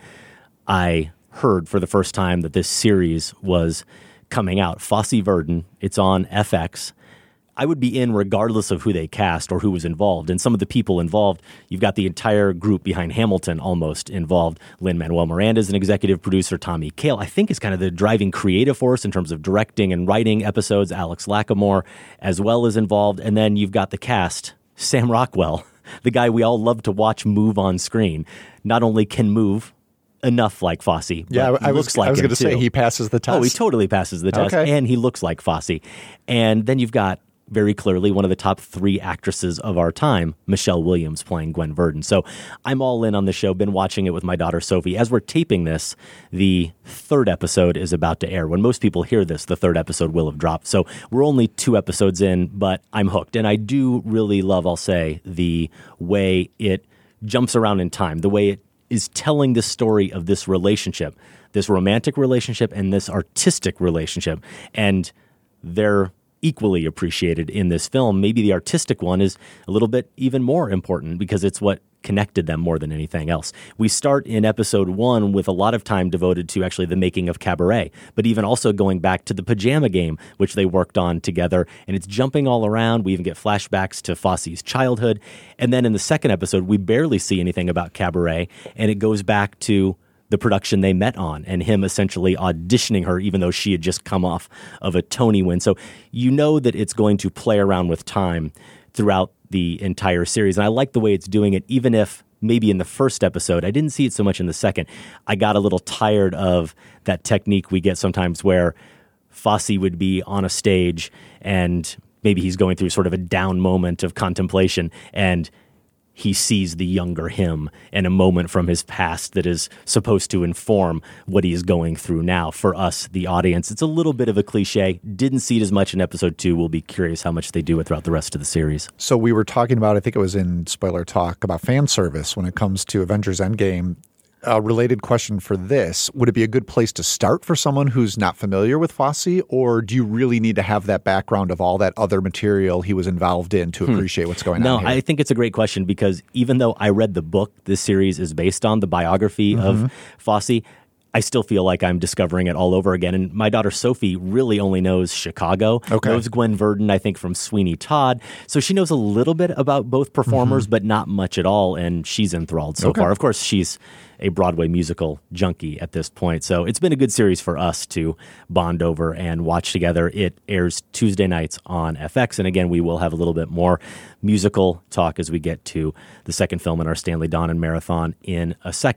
I heard for the first time that this series was coming out. Fosse Verdon, it's on FX. I would be in regardless of who they cast or who was involved. And some of the people involved, you've got the entire group behind Hamilton almost involved. Lin-Manuel Miranda is an executive producer. Tommy Kail, I think, is kind of the driving creative force in terms of directing and writing episodes. Alex Lacamoire as well is involved. And then you've got the cast. Sam Rockwell, the guy we all love to watch move on screen, not only can move enough like Fosse, but I was going to say he passes the test. Oh, he totally passes the test. Okay. And he looks like Fosse. And then you've got very clearly one of the top 3 actresses of our time, Michelle Williams, playing Gwen Verdon. So I'm all in on the show, been watching it with my daughter Sophie. As we're taping this, the 3rd episode is about to air. When most people hear this, the 3rd episode will have dropped. So we're only 2 episodes in, but I'm hooked. And I do really love, I'll say, the way it jumps around in time, the way it is telling the story of this relationship, this romantic relationship and this artistic relationship. And they're equally appreciated in this film. Maybe the artistic one is a little bit even more important because it's what connected them more than anything else. We start in episode 1 with a lot of time devoted to actually the making of Cabaret, but even also going back to the Pajama Game, which they worked on together, and it's jumping all around. We even get flashbacks to Fosse's childhood. And then in the 2nd episode, we barely see anything about Cabaret, and it goes back to the production they met on and him essentially auditioning her even though she had just come off of a Tony win. So you know that it's going to play around with time throughout the entire series. And I like the way it's doing it, even if maybe in the 1st episode, I didn't see it so much in the 2nd. I got a little tired of that technique we get sometimes where Fosse would be on a stage and maybe he's going through sort of a down moment of contemplation and he sees the younger him and a moment from his past that is supposed to inform what he is going through now. For us, the audience, it's a little bit of a cliche. Didn't see it as much in episode 2. We'll be curious how much they do it throughout the rest of the series. So we were talking about, I think it was in Spoiler Talk, about fan service when it comes to Avengers Endgame. A related question for this, would it be a good place to start for someone who's not familiar with Fosse, or do you really need to have that background of all that other material he was involved in to appreciate what's going on here? No, I think it's a great question because even though I read the book this series is based on, the biography of Fosse, I still feel like I'm discovering it all over again. And my daughter Sophie really only knows Chicago, knows Gwen Verdon, I think, from Sweeney Todd. So she knows a little bit about both performers, but not much at all. And she's enthralled so far. Of course, she's a Broadway musical junkie at this point. So it's been a good series for us to bond over and watch together. It airs Tuesday nights on FX. And again, we will have a little bit more musical talk as we get to the 2nd film in our Stanley Donen Marathon in a second.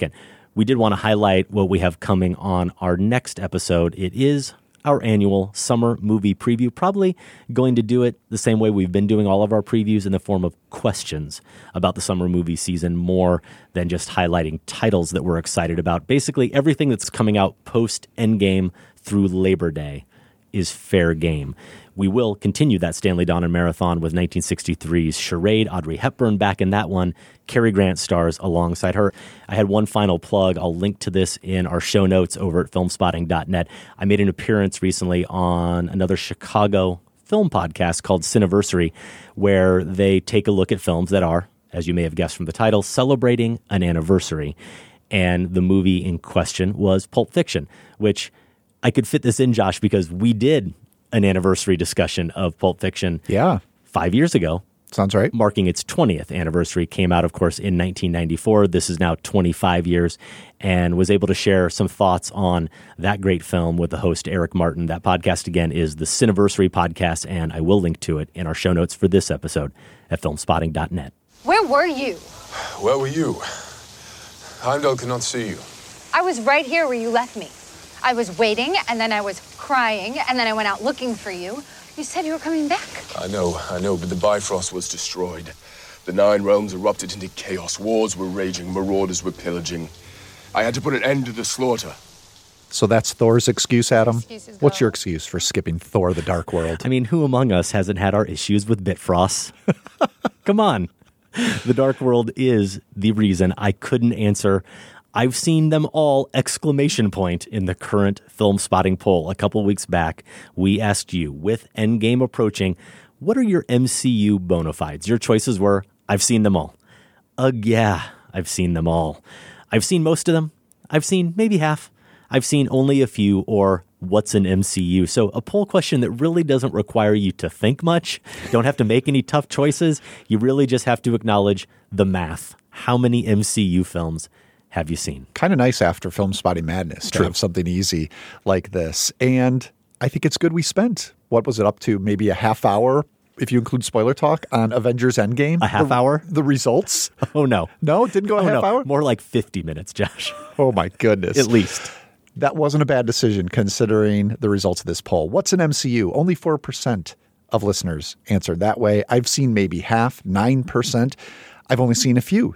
we did want to highlight what we have coming on our next episode. It is our annual summer movie preview, probably going to do it the same way we've been doing all of our previews, in the form of questions about the summer movie season, more than just highlighting titles that we're excited about. Basically, everything that's coming out post-Endgame through Labor Day is fair game. We will continue that Stanley Donen marathon with 1963's Charade. Audrey Hepburn back in that one. Cary Grant stars alongside her. I had one final plug. I'll link to this in our show notes over at filmspotting.net. I made an appearance recently on another Chicago film podcast called Cineversary, where they take a look at films that are, as you may have guessed from the title, celebrating an anniversary. And the movie in question was Pulp Fiction, which I could fit this in, Josh, because we did an anniversary discussion of Pulp Fiction 5 years ago. Sounds right. Marking its 20th anniversary. Came out, of course, in 1994. This is now 25 years, and was able to share some thoughts on that great film with the host, Eric Martin. That podcast, again, is the Cineversary podcast, and I will link to it in our show notes for this episode at filmspotting.net. Where were you? Where were you? Heimdall could not see you. I was right here where you left me. I was waiting, and then I was crying, and then I went out looking for you. You said you were coming back. I know, but the Bifrost was destroyed. The Nine Realms erupted into chaos. Wars were raging, marauders were pillaging. I had to put an end to the slaughter. So that's Thor's excuse, Adam? What's your excuse for skipping Thor: The Dark World? I mean, who among us hasn't had our issues with Bitfrost? Come on. The Dark World is the reason I couldn't answer I've seen them all! Exclamation point in the current Film Spotting poll. A couple weeks back, we asked you, with Endgame approaching, what are your MCU bona fides? Your choices were, I've seen them all. Yeah, I've seen them all. I've seen most of them. I've seen maybe half. I've seen only a few, or what's an MCU? So a poll question that really doesn't require you to think much. Don't have to make any tough choices. You really just have to acknowledge the math. How many MCU films have you seen? Kind of nice after Film Spotting Madness to have something easy like this. And I think it's good we spent, what was it, up to maybe a half hour, if you include spoiler talk, on Avengers Endgame. A half hour? The results? Oh, no. No? It didn't go a half hour? More like 50 minutes, Josh. Oh, my goodness. At least. That wasn't a bad decision considering the results of this poll. What's an MCU? Only 4% of listeners answered that way. I've seen maybe half, 9%. I've only seen a few,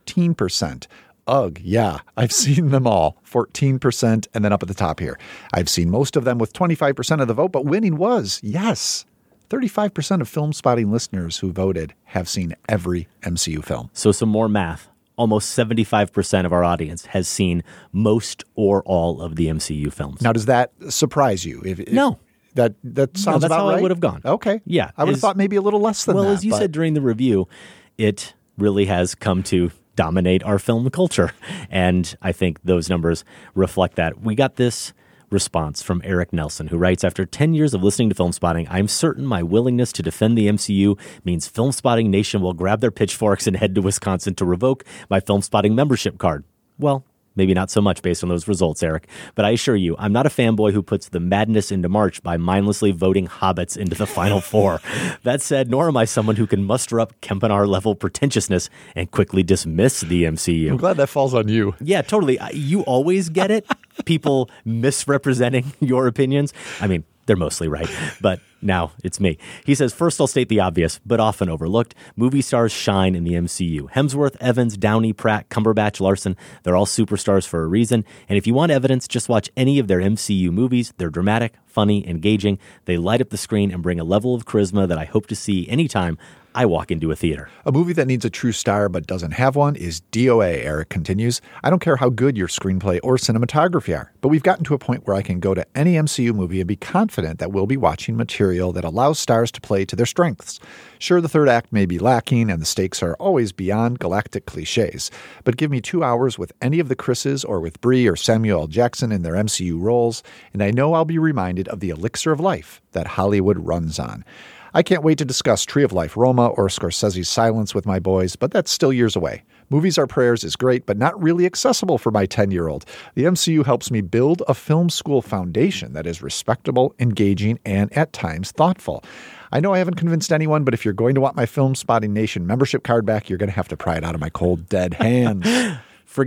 13%. Ugh, yeah, I've seen them all, 14%, and then up at the top here. I've seen most of them with 25% of the vote, but winning was, yes, 35% of Film Spotting listeners who voted have seen every MCU film. So some more math. Almost 75% of our audience has seen most or all of the MCU films. Now, does that surprise you? No. That sounds that's about how right? I would have gone. Okay. Yeah. I would have thought maybe a little less than that. Well, as you said during the review, it really has come to dominate our film culture. And I think those numbers reflect that. We got this response from Eric Nelson, who writes, after 10 years of listening to Film Spotting, I'm certain my willingness to defend the MCU means Film Spotting Nation will grab their pitchforks and head to Wisconsin to revoke my Film Spotting membership card. Well, maybe not so much based on those results, Eric. But I assure you, I'm not a fanboy who puts the madness into March by mindlessly voting hobbits into the Final Four. That said, nor am I someone who can muster up Kempenaar-level pretentiousness and quickly dismiss the MCU. I'm glad that falls on you. Yeah, totally. You always get it. People misrepresenting your opinions. I mean, they're mostly right, but now it's me. He says, first I'll state the obvious, but often overlooked. Movie stars shine in the MCU. Hemsworth, Evans, Downey, Pratt, Cumberbatch, Larson, they're all superstars for a reason. And if you want evidence, just watch any of their MCU movies. They're dramatic, funny, engaging. They light up the screen and bring a level of charisma that I hope to see anytime I walk into a theater. A movie that needs a true star but doesn't have one is DOA, Eric continues. I don't care how good your screenplay or cinematography are, but we've gotten to a point where I can go to any MCU movie and be confident that we'll be watching material that allows stars to play to their strengths. Sure, the third act may be lacking and the stakes are always beyond galactic cliches, but give me 2 hours with any of the Chris's or with Brie or Samuel L. Jackson in their MCU roles, and I know I'll be reminded of the elixir of life that Hollywood runs on. I can't wait to discuss Tree of Life Roma or Scorsese's Silence with my boys, but that's still years away. Movies Are Prayers is great, but not really accessible for my 10-year-old. The MCU helps me build a film school foundation that is respectable, engaging, and at times thoughtful. I know I haven't convinced anyone, but if you're going to want my Film Spotting Nation membership card back, you're going to have to pry it out of my cold, dead hands. Forget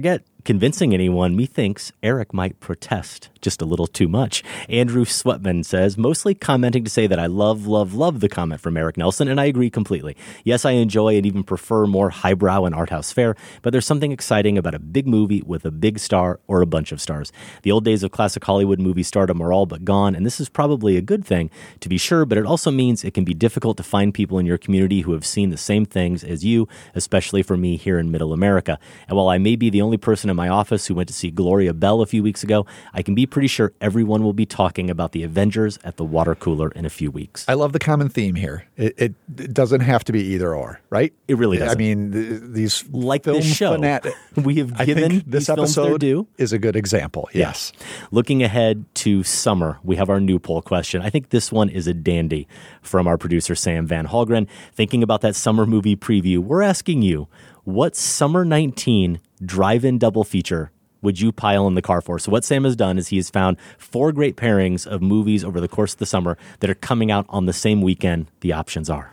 convincing anyone, methinks Eric might protest just a little too much. Andrew Sweatman says, mostly commenting to say that I love the comment from Eric Nelson, and I agree completely. Yes, I enjoy and even prefer more highbrow and art house fare, but there's something exciting about a big movie with a big star or a bunch of stars. The old days of classic Hollywood movie stardom are all but gone, and this is probably a good thing, to be sure, but it also means it can be difficult to find people in your community who have seen the same things as you, especially for me here in Middle America. And while I may be the only person in my office who went to see Gloria Bell a few weeks ago, I can be pretty sure everyone will be talking about the Avengers at the water cooler in a few weeks. I love the common theme here. It doesn't have to be either or, right? It really doesn't. I mean, these like film this show, we have given this episode episode due. Is a good example. Yes. Looking ahead to summer, we have our new poll question. I think this one is a dandy from our producer, Sam Van Halgren. Thinking about that summer movie preview, we're asking you, what summer 19 drive-in double feature would you pile in the car for? So what Sam has done is he has found 4 great pairings of movies over the course of the summer that are coming out on the same weekend. The options are.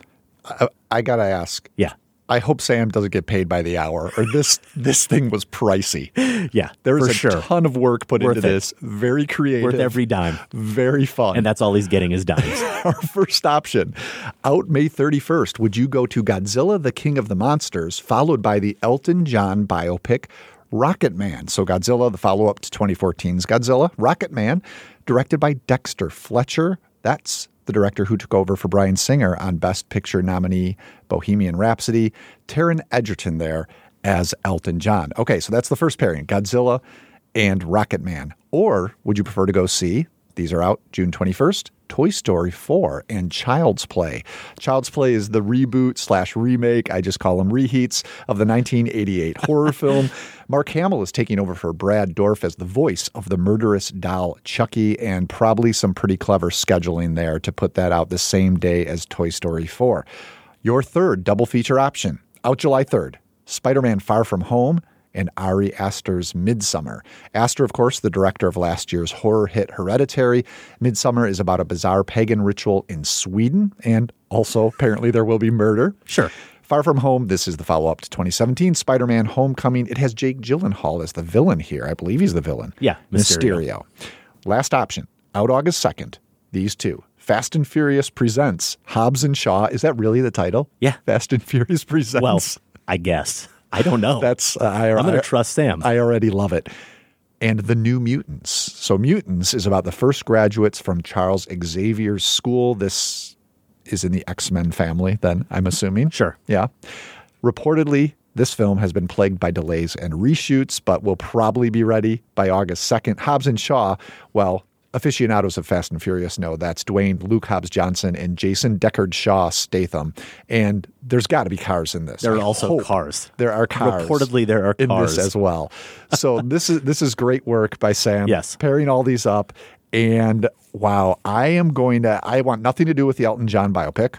I got to ask. Yeah. I hope Sam doesn't get paid by the hour, or this thing was pricey. Yeah, there's for a ton of work put into this. Very creative. Worth every dime. Very fun. And that's all he's getting is dimes. Our first option, out May 31st, would you go to Godzilla, the King of the Monsters, followed by the Elton John biopic, Rocket Man? So Godzilla, the follow-up to 2014's Godzilla, Rocket Man, directed by Dexter Fletcher. That's the director who took over for Bryan Singer on Best Picture nominee Bohemian Rhapsody. Taron Egerton there as Elton John. Okay, so that's the first pairing, Godzilla and Rocket Man. Or would you prefer to go see, these are out June 21st, Toy Story 4 and Child's Play. Child's Play is the reboot/remake, I just call them reheats, of the 1988 horror film. Mark Hamill is taking over for Brad Dourif as the voice of the murderous doll Chucky, and probably some pretty clever scheduling there to put that out the same day as Toy Story 4. Your third double feature option, out July 3rd, Spider-Man Far From Home and Ari Aster's Midsommar. Aster, of course, the director of last year's horror hit Hereditary. Midsommar is about a bizarre pagan ritual in Sweden, and also apparently there will be murder. Sure. Far From Home, this is the follow-up to 2017 Spider-Man Homecoming. It has Jake Gyllenhaal as the villain here. I believe he's the villain. Yeah, Mysterio. Last option, out August 2nd, these two. Fast and Furious presents Hobbs and Shaw. Is that really the title? Yeah. Fast and Furious presents. Well, I guess. I don't know. I'm going to trust Sam. I already love it. And The New Mutants. So Mutants is about the first graduates from Charles Xavier's school. This is in the X-Men family, then, I'm assuming. Sure. Yeah. Reportedly, this film has been plagued by delays and reshoots, but will probably be ready by August 2nd. Hobbs and Shaw, well, aficionados of Fast and Furious know that's Dwayne Luke Hobbs Johnson and Jason Deckard Shaw Statham. And there's got to be cars in this. There are also cars. There are cars. Reportedly, there are cars in this as well. So this is great work by Sam. Yes. Pairing all these up. And wow, I want nothing to do with the Elton John biopic.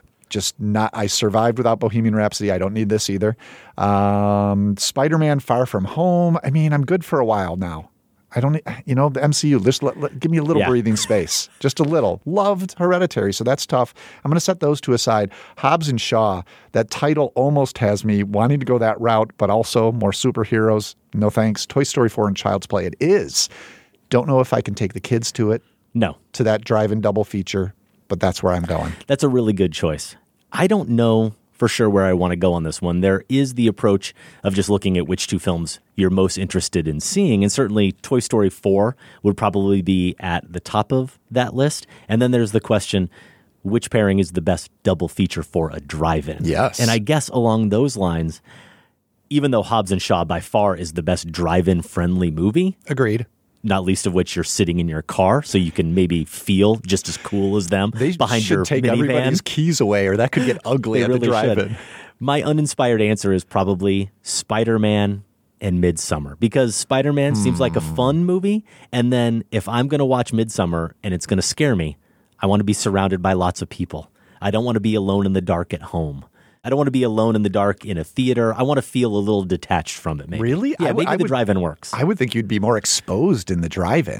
I survived without Bohemian Rhapsody. I don't need this either. Spider-Man Far From Home. I mean, I'm good for a while now. I don't, the MCU, just give me a little breathing space. Just a little. Loved Hereditary, so that's tough. I'm going to set those two aside. Hobbs and Shaw, that title almost has me wanting to go that route, but also more superheroes. No thanks. Toy Story 4 and Child's Play, it is. Don't know if I can take the kids to it. No. To that drive-in double feature, but that's where I'm going. That's a really good choice. I don't know for sure where I want to go on this one. There is the approach of just looking at which two films you're most interested in seeing, and certainly Toy Story 4 would probably be at the top of that list. And then there's the question, which pairing is the best double feature for a drive-in? Yes. And I guess along those lines, even though Hobbs and Shaw by far is the best drive-in friendly movie. Agreed. Not least of which you're sitting in your car, so you can maybe feel just as cool as them behind your minivan. They should take everybody's keys away, or that could get ugly at the drive-in. My uninspired answer is probably Spider-Man and Midsommar, because Spider-Man seems like a fun movie, and then if I'm going to watch Midsommar and it's going to scare me, I want to be surrounded by lots of people. I don't want to be alone in the dark at home. I don't want to be alone in the dark in a theater. I want to feel a little detached from it, maybe. Really? Yeah, maybe the drive-in works. I would think you'd be more exposed in the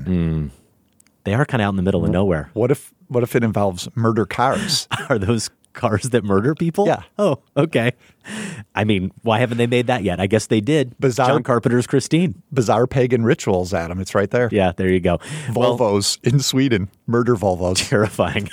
drive-in. They are kind of out in the middle of nowhere. What if it involves murder cars? Are those Cars that murder people? Yeah. Oh, okay. I mean, why haven't they made that yet? I guess they did. John Carpenter's Christine. Bizarre pagan rituals, Adam. It's right there. Yeah, there you go. Volvos in Sweden. Murder Volvos. Terrifying.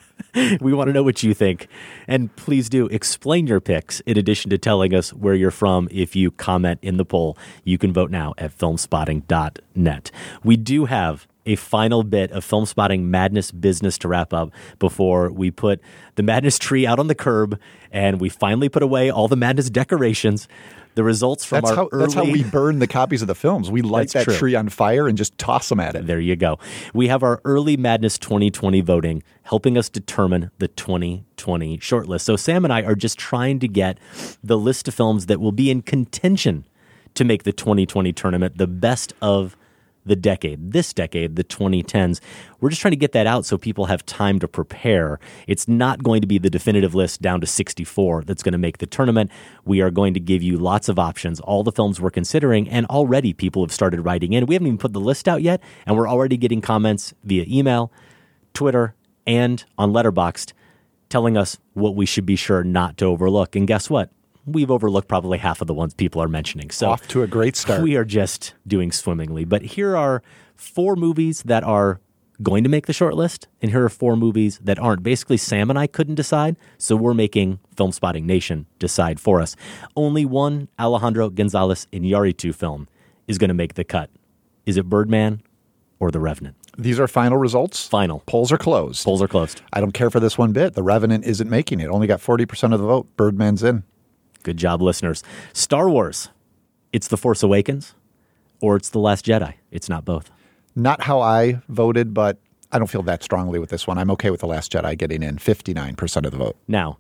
We want to know what you think. And please do explain your picks in addition to telling us where you're from. If you comment in the poll, you can vote now at filmspotting.net. We do have a final bit of Film Spotting Madness business to wrap up before we put the Madness tree out on the curb and we finally put away all the Madness decorations. The results from That's how we burn the copies of the films. We light that tree on fire and just toss them at it. There you go. We have our early Madness 2020 voting helping us determine the 2020 shortlist. So Sam and I are just trying to get the list of films that will be in contention to make the 2020 tournament the best of the decade, this decade, the 2010s. We're just trying to get that out so people have time to prepare. It's not going to be the definitive list down to 64 that's going to make the tournament. We are going to give you lots of options, all the films we're considering, and already people have started writing in. We haven't even put the list out yet, and we're already getting comments via email, Twitter, and on Letterboxd telling us what we should be sure not to overlook. And guess what? We've overlooked probably half of the ones people are mentioning. So off to a great start. We are just doing swimmingly. But here are 4 movies that are going to make the short list, and here are 4 movies that aren't. Basically, Sam and I couldn't decide, so we're making Film Spotting Nation decide for us. Only one Alejandro Gonzalez Iñárritu film is going to make the cut. Is it Birdman or The Revenant? These are final results? Final. Polls are closed. Polls are closed. I don't care for this one bit. The Revenant isn't making it. Only got 40% of the vote. Birdman's in. Good job, listeners. Star Wars. It's The Force Awakens or it's The Last Jedi. It's not both. Not how I voted, but I don't feel that strongly with this one. I'm okay with The Last Jedi getting in 59% of the vote. Now,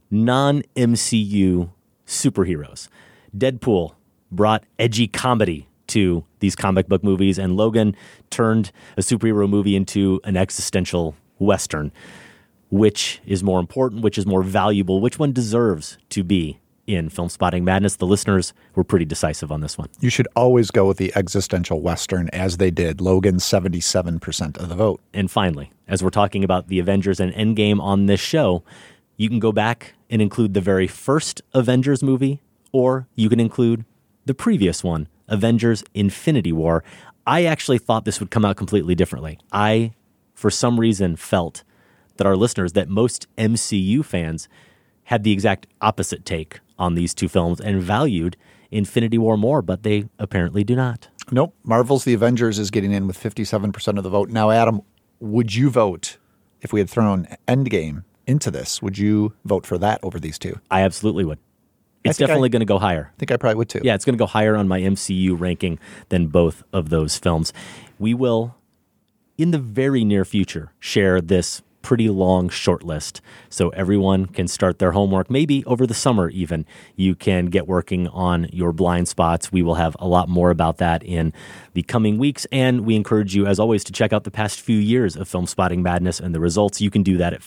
non-MCU superheroes. Deadpool brought edgy comedy to these comic book movies, and Logan turned a superhero movie into an existential Western. Which is more important? Which is more valuable? Which one deserves to be in Film Spotting Madness? The listeners were pretty decisive on this one. You should always go with the existential Western, as they did. Logan, 77% of the vote. And finally, as we're talking about the Avengers and Endgame on this show, you can go back and include the very first Avengers movie, or you can include the previous one, Avengers Infinity War. I actually thought this would come out completely differently. I, for some reason, felt that our listeners, that most MCU fans had the exact opposite take on these two films and valued Infinity War more, but they apparently do not. Nope. Marvel's The Avengers is getting in with 57% of the vote. Now, Adam, would you vote if we had thrown Endgame into this? Would you vote for that over these two? I absolutely would. It's definitely going to go higher. I think I probably would too. Yeah, it's going to go higher on my MCU ranking than both of those films. We will, in the very near future, share this pretty long short list so everyone can start their homework. Maybe over the summer even you can get working on your blind spots. We will have a lot more about that in the coming weeks, and we encourage you as always to check out the past few years of Film Spotting Madness and the results. You can do that at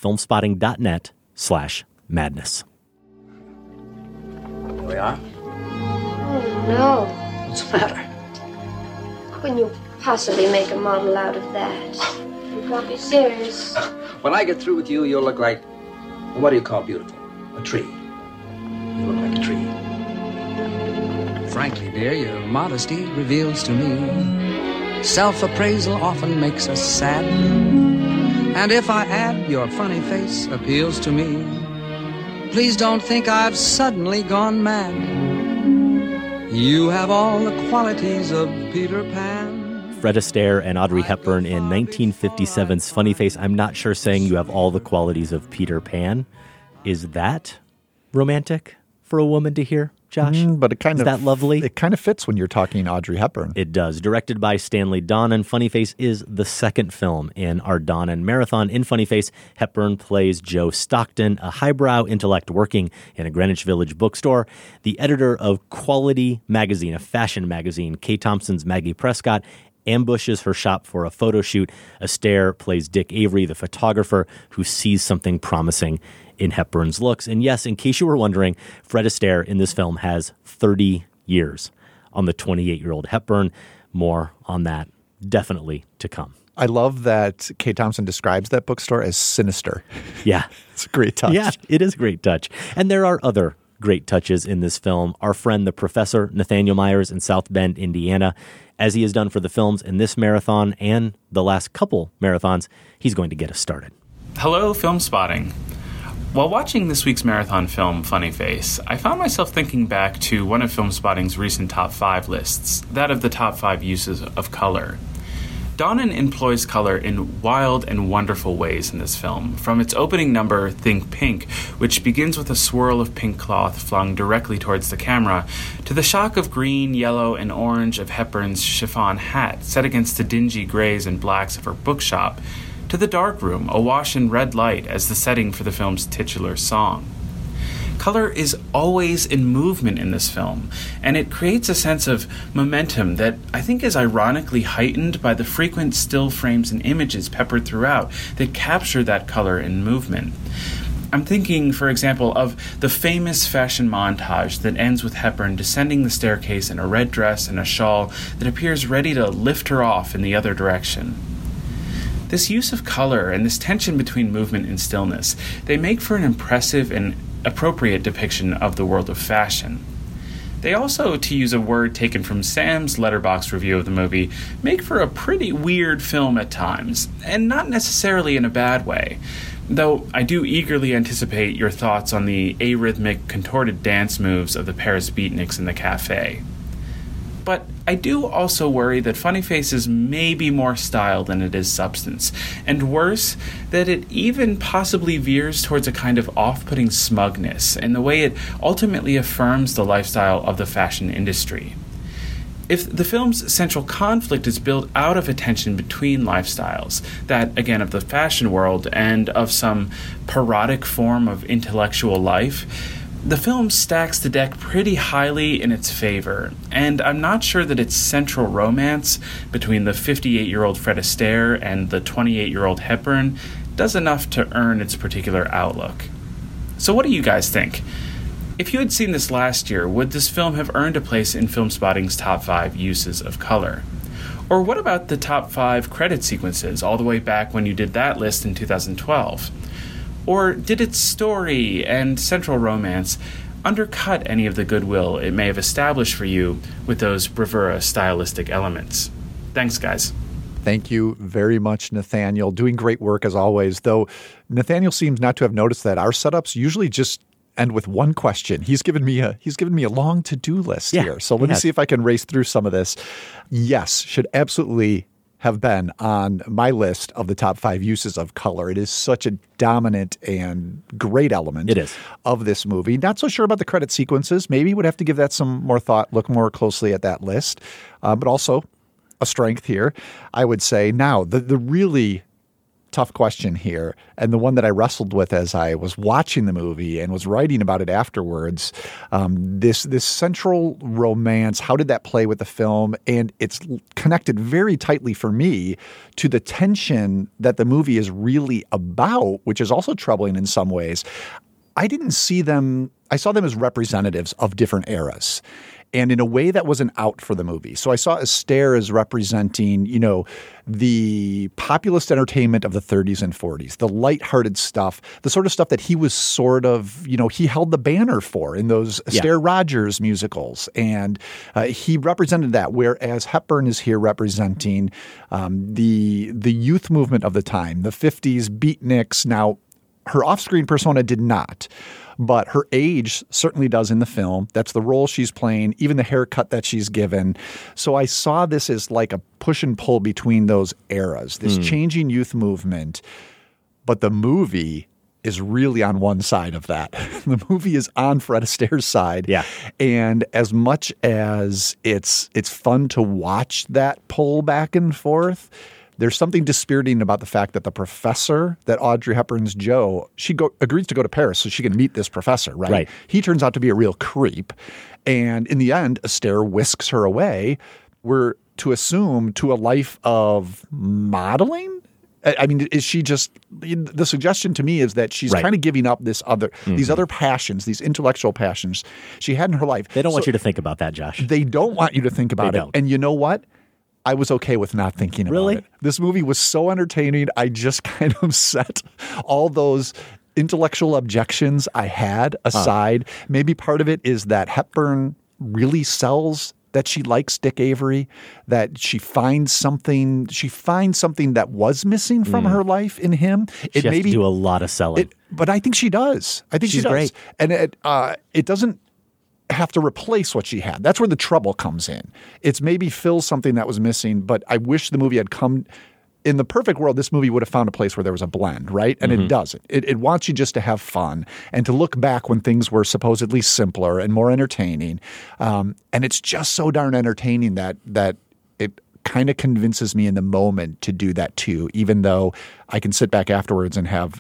filmspotting.net/madness. Here we are. Oh no. What's the matter? Couldn't you possibly make a model out of that? You can't be serious. When I get through with you, you'll look like, what do you call beautiful? A tree. You look like a tree. Frankly, dear, your modesty reveals to me self-appraisal often makes us sad. And if I add your funny face appeals to me, please don't think I've suddenly gone mad. You have all the qualities of Peter Pan. Fred Astaire and Audrey Hepburn in 1957's Funny Face. I'm not sure saying you have all the qualities of Peter Pan. Is that romantic for a woman to hear, Josh? But it kind is that lovely? It kind of fits when you're talking Audrey Hepburn. It does. Directed by Stanley Donen, Funny Face is the second film in our Donen marathon. In Funny Face, Hepburn plays Jo Stockton, a highbrow intellect working in a Greenwich Village bookstore. The editor of Quality Magazine, a fashion magazine, Kay Thompson's Maggie Prescott, ambushes her shop for a photo shoot. Astaire plays Dick Avery, the photographer, who sees something promising in Hepburn's looks. And yes, in case you were wondering, Fred Astaire in this film has 30 years on the 28-year-old Hepburn. More on that definitely to come. I love that Kate Thompson describes that bookstore as sinister. Yeah. It's a great touch. Yeah, it is a great touch. And there are other great touches in this film. Our friend, the professor, Nathaniel Myers in South Bend, Indiana, as he has done for the films in this marathon and the last couple marathons, he's going to get us started. Hello, Film Spotting. While watching this week's marathon film, Funny Face, I found myself thinking back to one of Film Spotting's recent top 5 lists, that of the top 5 uses of color. Donnan employs color in wild and wonderful ways in this film, from its opening number, Think Pink, which begins with a swirl of pink cloth flung directly towards the camera, to the shock of green, yellow, and orange of Hepburn's chiffon hat set against the dingy grays and blacks of her bookshop, to the dark room, awash in red light as the setting for the film's titular song. Color is always in movement in this film, and it creates a sense of momentum that I think is ironically heightened by the frequent still frames and images peppered throughout that capture that color and movement. I'm thinking, for example, of the famous fashion montage that ends with Hepburn descending the staircase in a red dress and a shawl that appears ready to lift her off in the other direction. This use of color and this tension between movement and stillness, they make for an impressive and appropriate depiction of the world of fashion. They also, to use a word taken from Sam's Letterboxd review of the movie, make for a pretty weird film at times, and not necessarily in a bad way. Though I do eagerly anticipate your thoughts on the arrhythmic, contorted dance moves of the Paris beatniks in the cafe. But I do also worry that Funny Face is maybe more style than it is substance, and worse, that it even possibly veers towards a kind of off-putting smugness in the way it ultimately affirms the lifestyle of the fashion industry. If the film's central conflict is built out of a tension between lifestyles, that, again, of the fashion world and of some parodic form of intellectual life, the film stacks the deck pretty highly in its favor, and I'm not sure that its central romance between the 58-year-old Fred Astaire and the 28-year-old Hepburn does enough to earn its particular outlook. So what do you guys think? If you had seen this last year, would this film have earned a place in Film Spotting's top 5 uses of color? Or what about the top 5 credit sequences, all the way back when you did that list in 2012? Or did its story and central romance undercut any of the goodwill it may have established for you with those bravura stylistic elements? Thanks, guys. Thank you very much, Nathaniel. Doing great work as always, though Nathaniel seems not to have noticed that our setups usually just end with one question. He's given me a long to-do list here. So let me see if I can race through some of this. Yes, should absolutely have been on my list of the top 5 uses of color. It is such a dominant and great element of this movie. Not so sure about the credit sequences. Maybe would have to give that some more thought, look more closely at that list. But also a strength here, I would say. Now, the really tough question here, and the one that I wrestled with as I was watching the movie and was writing about it afterwards, this central romance, how did that play with the film? And it's connected very tightly for me to the tension that the movie is really about, which is also troubling in some ways. I saw them as representatives of different eras. And in a way that wasn't out for the movie. So I saw Astaire as representing, the populist entertainment of the 30s and 40s, the lighthearted stuff, the sort of stuff that he was sort of, he held the banner for in those Astaire Rogers musicals. And he represented that, whereas Hepburn is here representing the youth movement of the time, the 50s beatniks. Now, her off-screen persona did not. But her age certainly does in the film. That's the role she's playing, even the haircut that she's given. So I saw this as like a push and pull between those eras, this changing youth movement. But the movie is really on one side of that. The movie is on Fred Astaire's side. Yeah. And as much as it's fun to watch that pull back and forth, there's something dispiriting about the fact that the professor, that Audrey Hepburn's Jo, she agrees to go to Paris so she can meet this professor, right? He turns out to be a real creep. And in the end, Astaire whisks her away. We're to assume to a life of modeling? I mean, is she just – the suggestion to me is that she's kind of giving up these other passions, these intellectual passions she had in her life. They don't want you to think about that, Josh. They don't want you to think about it. And you know what? I was okay with not thinking about it. This movie was so entertaining. I just kind of set all those intellectual objections I had aside. Maybe part of it is that Hepburn really sells that she likes Dick Avery, that she finds something that was missing from her life in him. She has to do a lot of selling. But I think she does. I think She's she does. great. And it doesn't have to replace what she had. That's where the trouble comes in. It's maybe fill something that was missing, but I wish the movie had come. In the perfect world, this movie would have found a place where there was a blend, right? And it doesn't. It wants you just to have fun and to look back when things were supposedly simpler and more entertaining. And it's just so darn entertaining that it kind of convinces me in the moment to do that too, even though I can sit back afterwards and have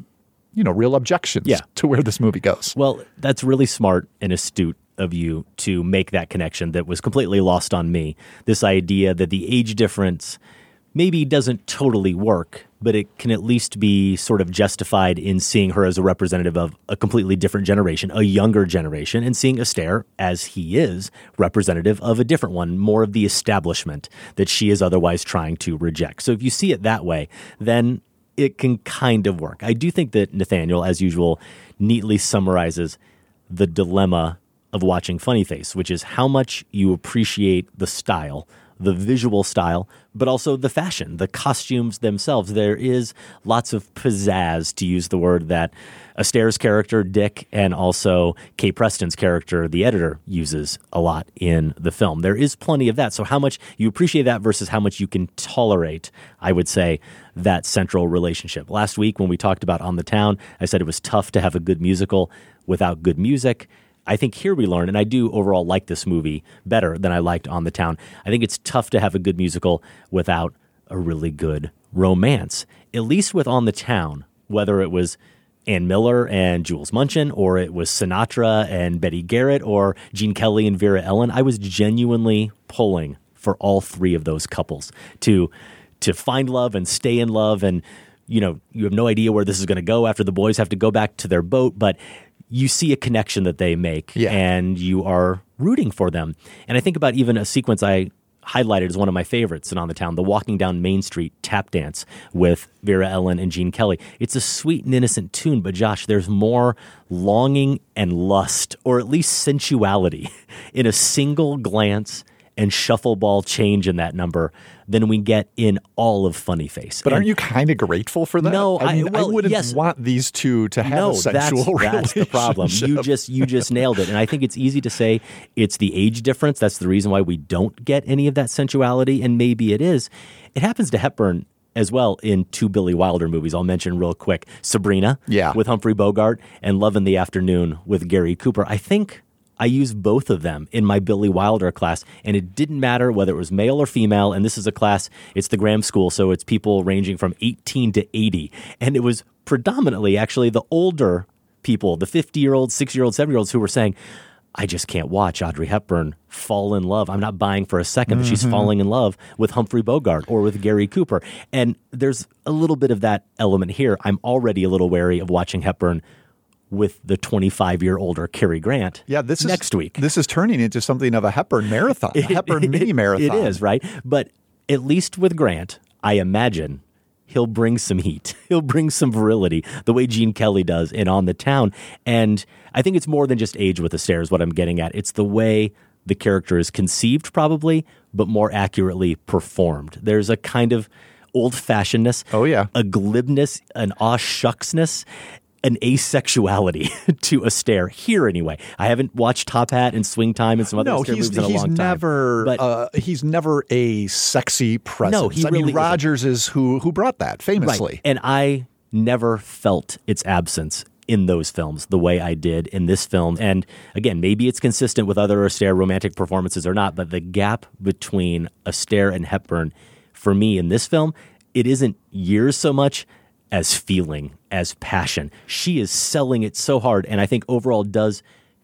real objections to where this movie goes. Well, that's really smart and astute of you to make that connection that was completely lost on me. This idea that the age difference maybe doesn't totally work, but it can at least be sort of justified in seeing her as a representative of a completely different generation, a younger generation, and seeing Astaire, as he is, representative of a different one, more of the establishment that she is otherwise trying to reject. So if you see it that way, then it can kind of work. I do think that Nathaniel, as usual, neatly summarizes the dilemma of watching Funny Face, which is how much you appreciate the style, the visual style, but also the fashion, the costumes themselves. There is lots of pizzazz, to use the word that Astaire's character, Dick, and also Kay Preston's character, the editor, uses a lot in the film. There is plenty of that. So how much you appreciate that versus how much you can tolerate, I would say, that central relationship. Last week when we talked about On the Town, I said it was tough to have a good musical without good music. I think here we learn, and I do overall like this movie better than I liked On the Town. I think it's tough to have a good musical without a really good romance. At least with On the Town, whether it was Ann Miller and Jules Munchin, or it was Sinatra and Betty Garrett, or Gene Kelly and Vera Ellen, I was genuinely pulling for all three of those couples to find love and stay in love. And, you have no idea where this is going to go after the boys have to go back to their boat, but you see a connection that they make, and you are rooting for them. And I think about even a sequence I highlighted as one of my favorites in On the Town, the walking down Main Street tap dance with Vera Ellen and Gene Kelly. It's a sweet and innocent tune, but Josh, there's more longing and lust, or at least sensuality, in a single glance and shuffle ball change in that number than we get in all of Funny Face. But aren't you kind of grateful for that? No, I wouldn't want these two to have a sexual relationship. That's the problem. You just nailed it. And I think it's easy to say it's the age difference. That's the reason why we don't get any of that sensuality, and maybe it is. It happens to Hepburn as well in two Billy Wilder movies. I'll mention real quick. Sabrina with Humphrey Bogart and Love in the Afternoon with Gary Cooper. I think I used both of them in my Billy Wilder class, and it didn't matter whether it was male or female, and this is a class, it's the Graham School, so it's people ranging from 18 to 80, and it was predominantly actually the older people, the 50-year-olds, 60-year-olds, 70-year-olds who were saying, I just can't watch Audrey Hepburn fall in love. I'm not buying for a second that she's falling in love with Humphrey Bogart or with Gary Cooper. And there's a little bit of that element here. I'm already a little wary of watching Hepburn with the 25-year-older Cary Grant next week. This is turning into something of a Hepburn marathon, a Hepburn mini marathon. It is, right? But at least with Grant, I imagine he'll bring some heat. He'll bring some virility, the way Gene Kelly does in On the Town. And I think it's more than just age with Astaire is what I'm getting at. It's the way the character is conceived, probably, but more accurately performed. There's a kind of old-fashionedness, a glibness, an aw-shucksness, an asexuality to Astaire here anyway. I haven't watched Top Hat and Swing Time and some other Astaire movies in a long time. He's never a sexy presence. No, he really Rogers is who brought that famously. Right. And I never felt its absence in those films the way I did in this film. And again, maybe it's consistent with other Astaire romantic performances or not, but the gap between Astaire and Hepburn, for me in this film, it isn't years so much as feeling, as passion. She is selling it so hard, and I think overall does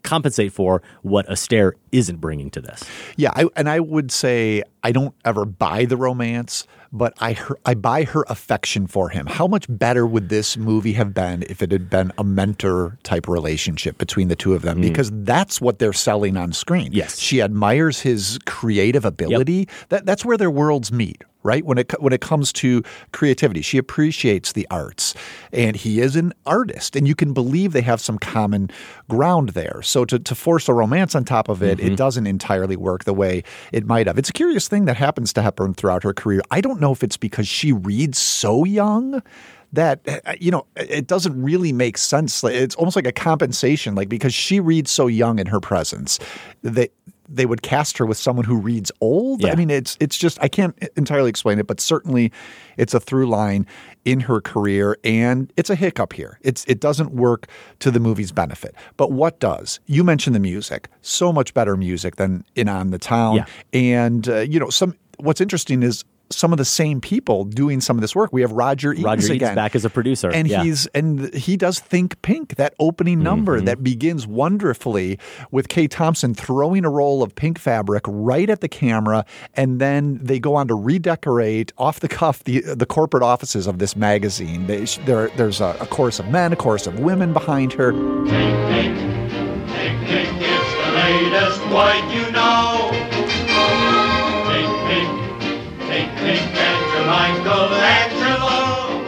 compensate for what Astaire isn't bringing to this. Yeah, I would say I don't ever buy the romance, but I buy her affection for him. How much better would this movie have been if it had been a mentor-type relationship between the two of them? Because that's what they're selling on screen. Yes. She admires his creative ability. That's where their worlds meet. Right? When it comes to creativity, she appreciates the arts, and he is an artist, and you can believe they have some common ground there. So to force a romance on top of it, it doesn't entirely work the way it might have. It's a curious thing that happens to Hepburn throughout her career. I don't know if it's because she reads so young that, it doesn't really make sense. It's almost like a compensation, like because she reads so young in her presence, they would cast her with someone who reads old. Yeah. I mean, it's just, I can't entirely explain it, but certainly it's a through line in her career, and it's a hiccup here. It doesn't work to the movie's benefit. But what does? You mentioned the music. So much better music than in On the Town. Yeah. And, what's interesting is some of the same people doing some of this work. We have Roger Eaton's again. back as a producer. And he does Think Pink, that opening number that begins wonderfully with Kay Thompson throwing a roll of pink fabric right at the camera, and then they go on to redecorate off the cuff the corporate offices of this magazine. There's a chorus of men, a chorus of women behind her. Think Pink, Think Pink is the latest white you know. Think Pink. Think Pink and Michelangelo.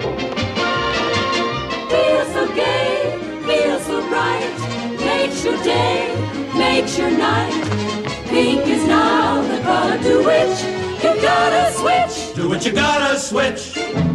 Feel so gay, feel so bright. Makes your day, makes your night. Pink is now the color to which you gotta switch. Do what you gotta switch.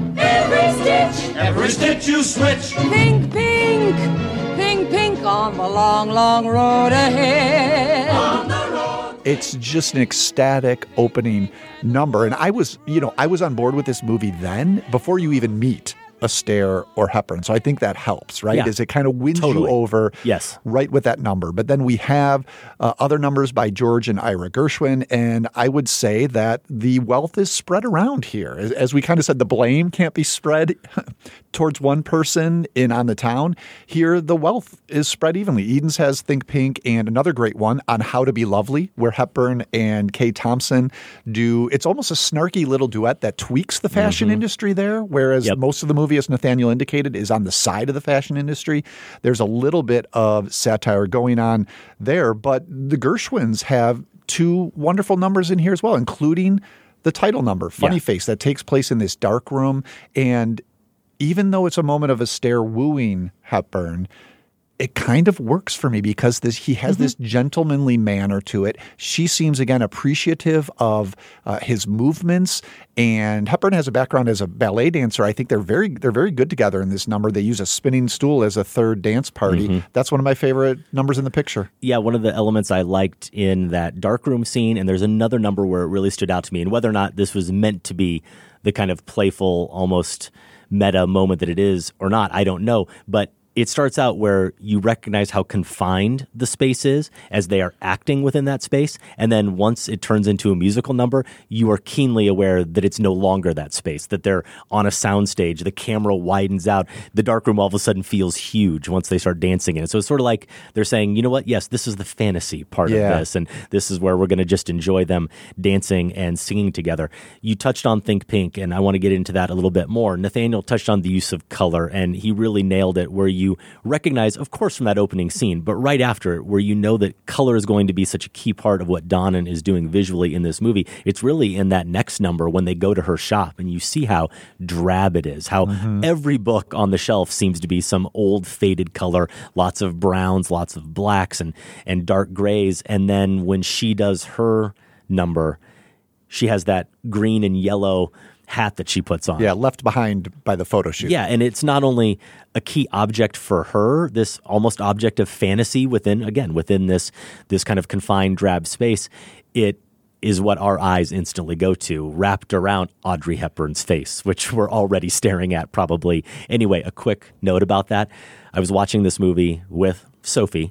Every stitch you switch. Pink, pink, pink, pink on the long, long road ahead. On the road. It's just an ecstatic opening number. And I was on board with this movie then before you even meet Astaire or Hepburn. So I think that helps, right? Yeah. Is it kind of wins you over right with that number. But then we have other numbers by George and Ira Gershwin. And I would say that the wealth is spread around here. As we kind of said, the blame can't be spread towards one person in On the Town. Here, the wealth is spread evenly. Eden's has Think Pink and another great one on How to Be Lovely, where Hepburn and Kay Thompson do, it's almost a snarky little duet that tweaks the fashion industry there, whereas most of the movie, as Nathaniel indicated, is on the side of the fashion industry. There's a little bit of satire going on there, but the Gershwins have two wonderful numbers in here as well, including the title number, Funny Face, that takes place in this dark room. And even though it's a moment of Astaire wooing Hepburn, it kind of works for me because he has this gentlemanly manner to it. She seems, again, appreciative of his movements. And Hepburn has a background as a ballet dancer. I think they're very good together in this number. They use a spinning stool as a third dance party. That's one of my favorite numbers in the picture. Yeah, one of the elements I liked in that darkroom scene, and there's another number where it really stood out to me, and whether or not this was meant to be the kind of playful, almost meta moment that it is or not, I don't know. But it starts out where you recognize how confined the space is as they are acting within that space. And then once it turns into a musical number, you are keenly aware that it's no longer that space, that they're on a soundstage. The camera widens out. The darkroom all of a sudden feels huge once they start dancing in it. So it's sort of like they're saying, you know what? Yes, this is the fantasy part of this. And this is where we're going to just enjoy them dancing and singing together. You touched on Think Pink, and I want to get into that a little bit more. Nathaniel touched on the use of color, and he really nailed it, where you recognize, of course, from that opening scene, but right after it, where you know that color is going to be such a key part of what Donnan is doing visually in this movie. It's really in that next number when they go to her shop and you see how drab it is, how every book on the shelf seems to be some old faded color, lots of browns, lots of blacks and dark grays. And then when she does her number, she has that green and yellow hat that she puts on. Yeah, left behind by the photo shoot. Yeah, and it's not only a key object for her, this almost object of fantasy within this kind of confined drab space, it is what our eyes instantly go to, wrapped around Audrey Hepburn's face, which we're already staring at probably. Anyway, a quick note about that. I was watching this movie with Sophie,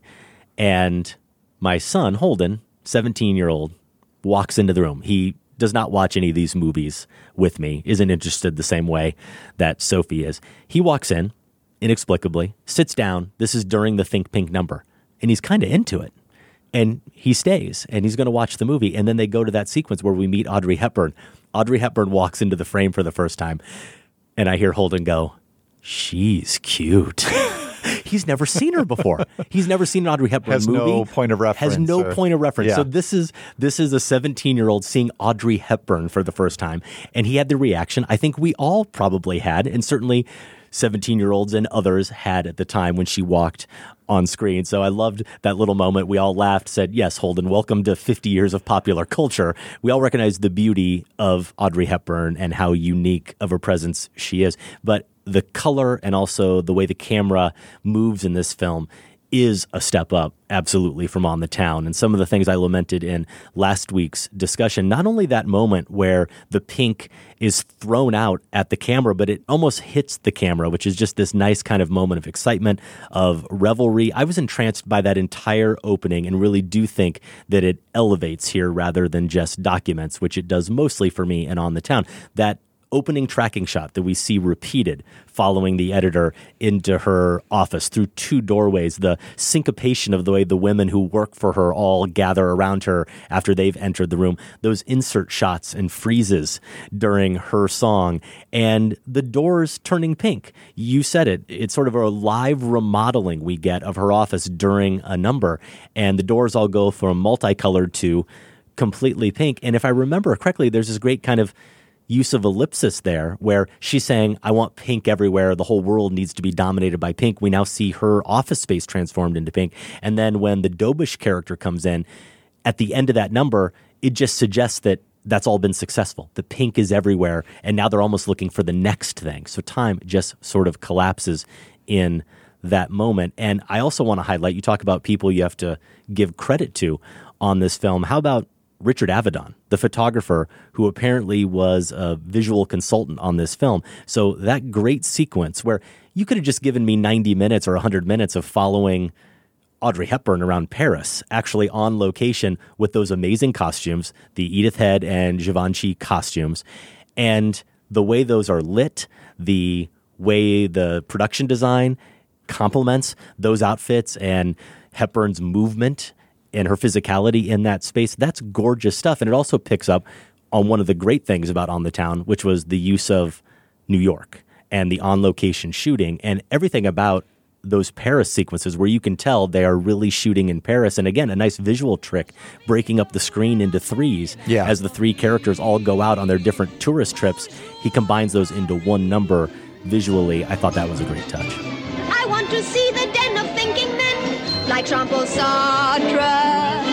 and my son, Holden, 17-year-old, walks into the room. He does not watch any of these movies with me, isn't interested the same way that Sophie is. He walks in, inexplicably, sits down. This is during the Think Pink number. and he's kind of into it. And he stays, and he's going to watch the movie. And then they go to that sequence where we meet Audrey Hepburn. Audrey Hepburn walks into the frame for the first time, and I hear Holden go, "She's cute." He's never seen her before. He's never seen an Audrey Hepburn movie. Has no point of reference. Has no point of reference. Yeah. So this is a 17-year-old seeing Audrey Hepburn for the first time, and he had the reaction I think we all probably had, and certainly 17-year-olds and others had at the time when she walked on screen. So I loved that little moment. We all laughed, said, "Yes, Holden, welcome to 50 years of popular culture." We all recognize the beauty of Audrey Hepburn and how unique of a presence she is. But the color and also the way the camera moves in this film is a step up, absolutely, from On the Town. And some of the things I lamented in last week's discussion, not only that moment where the pink is thrown out at the camera, but it almost hits the camera, which is just this nice kind of moment of excitement, of revelry. I was entranced by that entire opening and really do think that it elevates here rather than just documents, which it does mostly for me in On the Town. That opening tracking shot that we see repeated following the editor into her office through two doorways, the syncopation of the way the women who work for her all gather around her after they've entered the room, those insert shots and freezes during her song, and the doors turning pink. You said it. It's sort of a live remodeling we get of her office during a number, and the doors all go from multicolored to completely pink. And if I remember correctly, there's this great kind of use of ellipsis there where she's saying, "I want pink everywhere. The whole world needs to be dominated by pink." We now see her office space transformed into pink. And then when the Dobish character comes in, at the end of that number, it just suggests that that's all been successful. The pink is everywhere. And now they're almost looking for the next thing. So time just sort of collapses in that moment. And I also want to highlight, you talk about people you have to give credit to on this film. How about Richard Avedon, the photographer who apparently was a visual consultant on this film? So that great sequence where you could have just given me 90 minutes or 100 minutes of following Audrey Hepburn around Paris, actually on location with those amazing costumes, the Edith Head and Givenchy costumes, and the way those are lit, the way the production design complements those outfits and Hepburn's movement and her physicality in that space. That's gorgeous stuff. And it also picks up on one of the great things about On the Town, which was the use of New York and the on-location shooting and everything about those Paris sequences where you can tell they are really shooting in Paris. And again, a nice visual trick, breaking up the screen into threes as the three characters all go out on their different tourist trips. He combines those into one number visually. I thought that was a great touch. I want to see the den of thinking men, like Jean-Paul Sartre.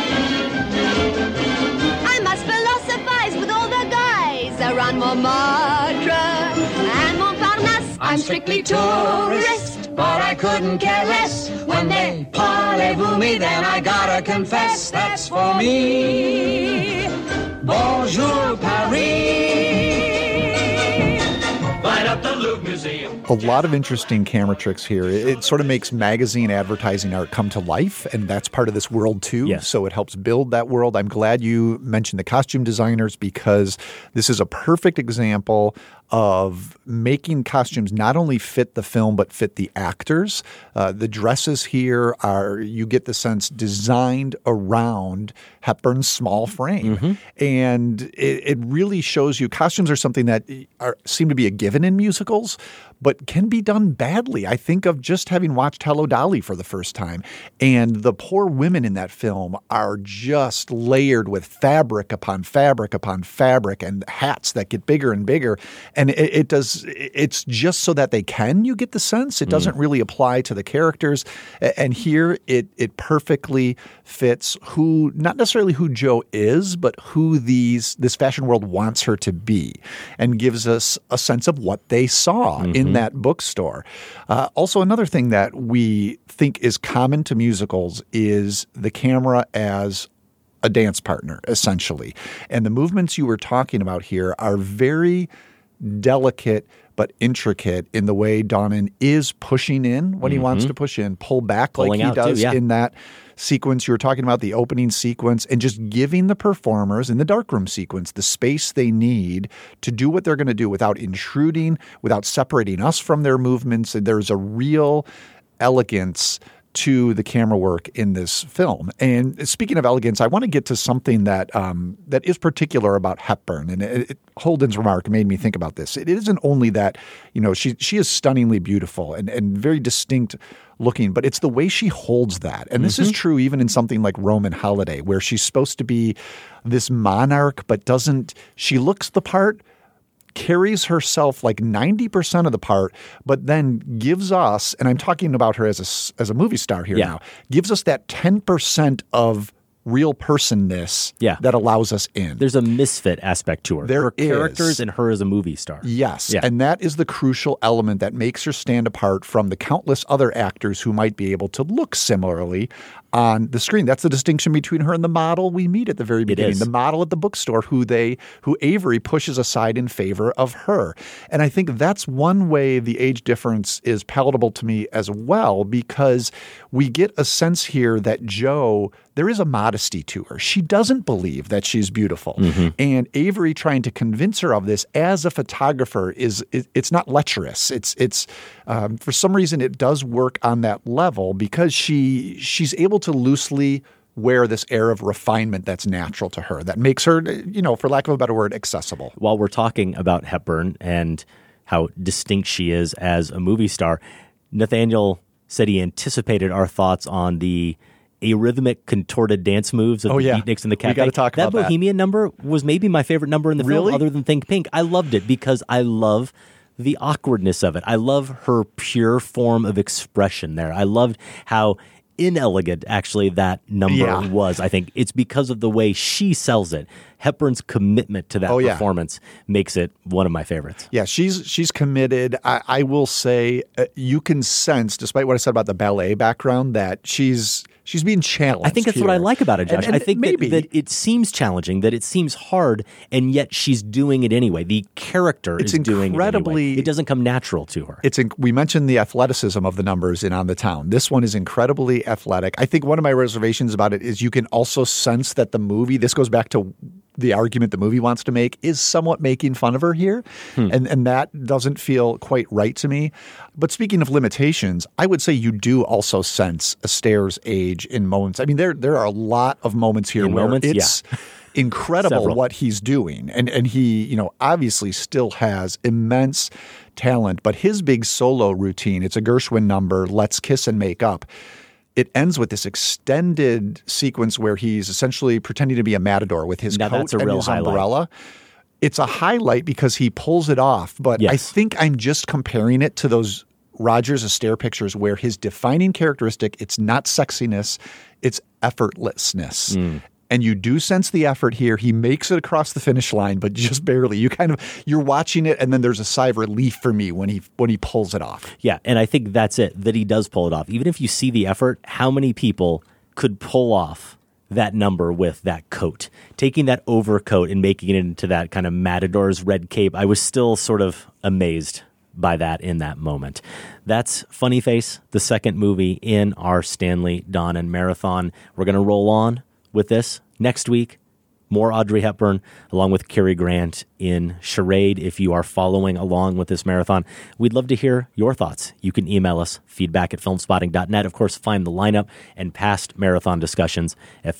I must philosophize with all the guys around Montmartre and Montparnasse. I'm strictly tourist, but I couldn't care less. When they parlez-vous me, then I gotta confess that's for me. Bonjour, Paris. Light up the Louvre Museum. A lot of interesting camera tricks here. It sort of makes magazine advertising art come to life, and that's part of this world too. Yes. So it helps build that world. I'm glad you mentioned the costume designers because this is a perfect example of making costumes not only fit the film but fit the actors. The dresses here are, you get the sense, designed around Hepburn's small frame. Mm-hmm. And it really shows you costumes are something that seem to be a given in musicals, but can be done badly. I think of just having watched Hello, Dolly for the first time, and the poor women in that film are just layered with fabric upon fabric upon fabric and hats that get bigger and bigger. And it's just so that they can, you get the sense. It doesn't really apply to the characters. And here it perfectly fits who, not necessarily who Jo is, but who this fashion world wants her to be, and gives us a sense of what they saw in that bookstore. Also, another thing that we think is common to musicals is the camera as a dance partner, essentially. And the movements you were talking about here are very delicate but intricate in the way Donen is pushing in when he wants to push in, pull back Pulling like he does too, in that sequence you were talking about, the opening sequence, and just giving the performers in the darkroom sequence the space they need to do what they're going to do without intruding, without separating us from their movements. And there's a real elegance to the camera work in this film. And speaking of elegance, I want to get to something that that is particular about Hepburn. And Holden's remark made me think about this. It isn't only that, she is stunningly beautiful and very distinct looking, but it's the way she holds that. And this is true even in something like Roman Holiday, where she's supposed to be this monarch, but she looks the part, carries herself like 90% of the part, but then gives us, and I'm talking about her as a movie star here now, gives us that 10% of real personness that allows us in. There's a misfit aspect to her. Her characters and her as a movie star. Yes, and that is the crucial element that makes her stand apart from the countless other actors who might be able to look similarly on the screen. That's the distinction between her and the model we meet at the very beginning. The model at the bookstore who Avery pushes aside in favor of her. And I think that's one way the age difference is palatable to me as well, because we get a sense here that Jo, there is a modesty to her. She doesn't believe that she's beautiful. And Avery trying to convince her of this as a photographer it's not lecherous. It's for some reason it does work on that level because she's able to loosely wear this air of refinement that's natural to her that makes her, for lack of a better word, accessible. While we're talking about Hepburn and how distinct she is as a movie star, Nathaniel said he anticipated our thoughts on the arrhythmic contorted dance moves of the beatniks in the cafe. We got to talk about that. Bohemian number was maybe my favorite number in the film other than Think Pink. I loved it because I love the awkwardness of it. I love her pure form of expression there. I loved how inelegant actually that number was. I think it's because of the way she sells it. Hepburn's commitment to that performance makes it one of my favorites. Yeah, she's committed. I will say you can sense, despite what I said about the ballet background, that she's being challenged. I think that's what I like about it, Josh. I think that it seems challenging, that it seems hard, and yet she's doing it anyway. The character is doing it anyway. It doesn't come natural to her. We mentioned the athleticism of the numbers in On the Town. This one is incredibly athletic. I think one of my reservations about it is you can also sense that the movie, this goes back to the argument the movie wants to make, is somewhat making fun of her here. And that doesn't feel quite right to me. But speaking of limitations, I would say you do also sense Astaire's age in moments. I mean, there are a lot of moments here where it's incredible what he's doing. And he, obviously still has immense talent. But his big solo routine, it's a Gershwin number, Let's Kiss and Make Up. It ends with this extended sequence where he's essentially pretending to be a matador with his coat and his umbrella. It's a highlight because he pulls it off, but I think I'm just comparing it to those Rogers Astaire pictures where his defining characteristic, it's not sexiness, it's effortlessness. And you do sense the effort here. He makes it across the finish line, but just barely. You're watching it, and then there's a sigh of relief for me when he pulls it off. Yeah, and I think that's it, that he does pull it off. Even if you see the effort, how many people could pull off that number with that coat? Taking that overcoat and making it into that kind of matador's red cape, I was still sort of amazed by that in that moment. That's Funny Face, the second movie in our Stanley Donen Marathon. We're going to roll on with this next week. More Audrey Hepburn along with Cary Grant in Charade. If you are following along with this marathon, we'd love to hear your thoughts. You can email us, feedback@filmspotting.net. Of course, find the lineup and past marathon discussions at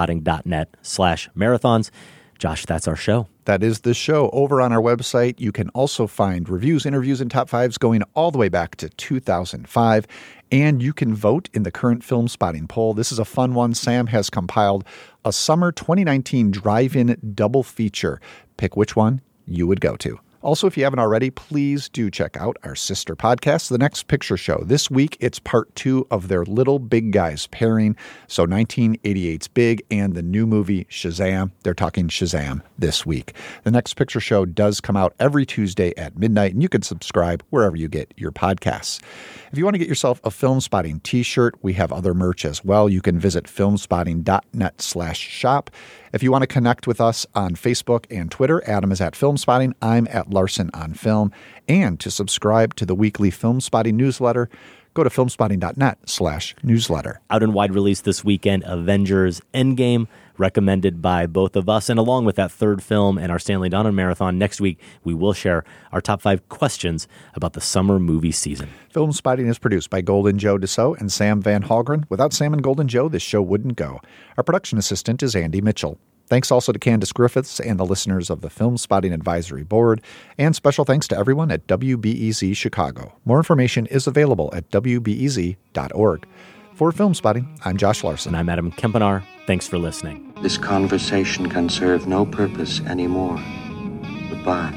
filmspotting.net/marathons. Josh, that's our show. That is the show. Over on our website, you can also find reviews, interviews, and top fives going all the way back to 2005. And you can vote in the current Film Spotting poll. This is a fun one. Sam has compiled a summer 2019 drive-in double feature. Pick which one you would go to. Also, if you haven't already, please do check out our sister podcast, The Next Picture Show. This week, it's part 2 of their Little Big Guys pairing. So 1988's Big and the new movie Shazam. They're talking Shazam this week. The Next Picture Show does come out every Tuesday at midnight, and you can subscribe wherever you get your podcasts. If you want to get yourself a Film Spotting t-shirt, we have other merch as well. You can visit filmspotting.net/shop. If you want to connect with us on Facebook and Twitter, Adam is at Film Spotting. I'm at Larson on Film. And to subscribe to the weekly Film Spotting newsletter, go to filmspotting.net/newsletter. Out in wide release this weekend, Avengers Endgame, recommended by both of us. And along with that third film and our Stanley Donen Marathon, next week we will share our top 5 questions about the summer movie season. Film Spotting is produced by Golden Joe Dassault and Sam Van Halgren. Without Sam and Golden Joe, this show wouldn't go. Our production assistant is Andy Mitchell. Thanks also to Candace Griffiths and the listeners of the Film Spotting Advisory Board. And special thanks to everyone at WBEZ Chicago. More information is available at WBEZ.org. For Film Spotting, I'm Josh Larson. And I'm Adam Kempenaar. Thanks for listening. This conversation can serve no purpose anymore. Goodbye.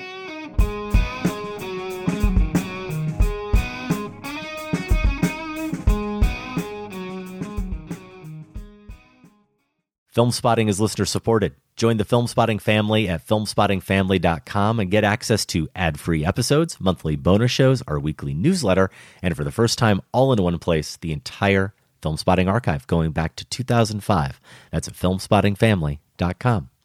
Film Spotting is listener supported. Join the Film Spotting family at filmspottingfamily.com and get access to ad-free episodes, monthly bonus shows, our weekly newsletter, and for the first time, all in one place, the entire Film Spotting archive going back to 2005. That's at filmspottingfamily.com.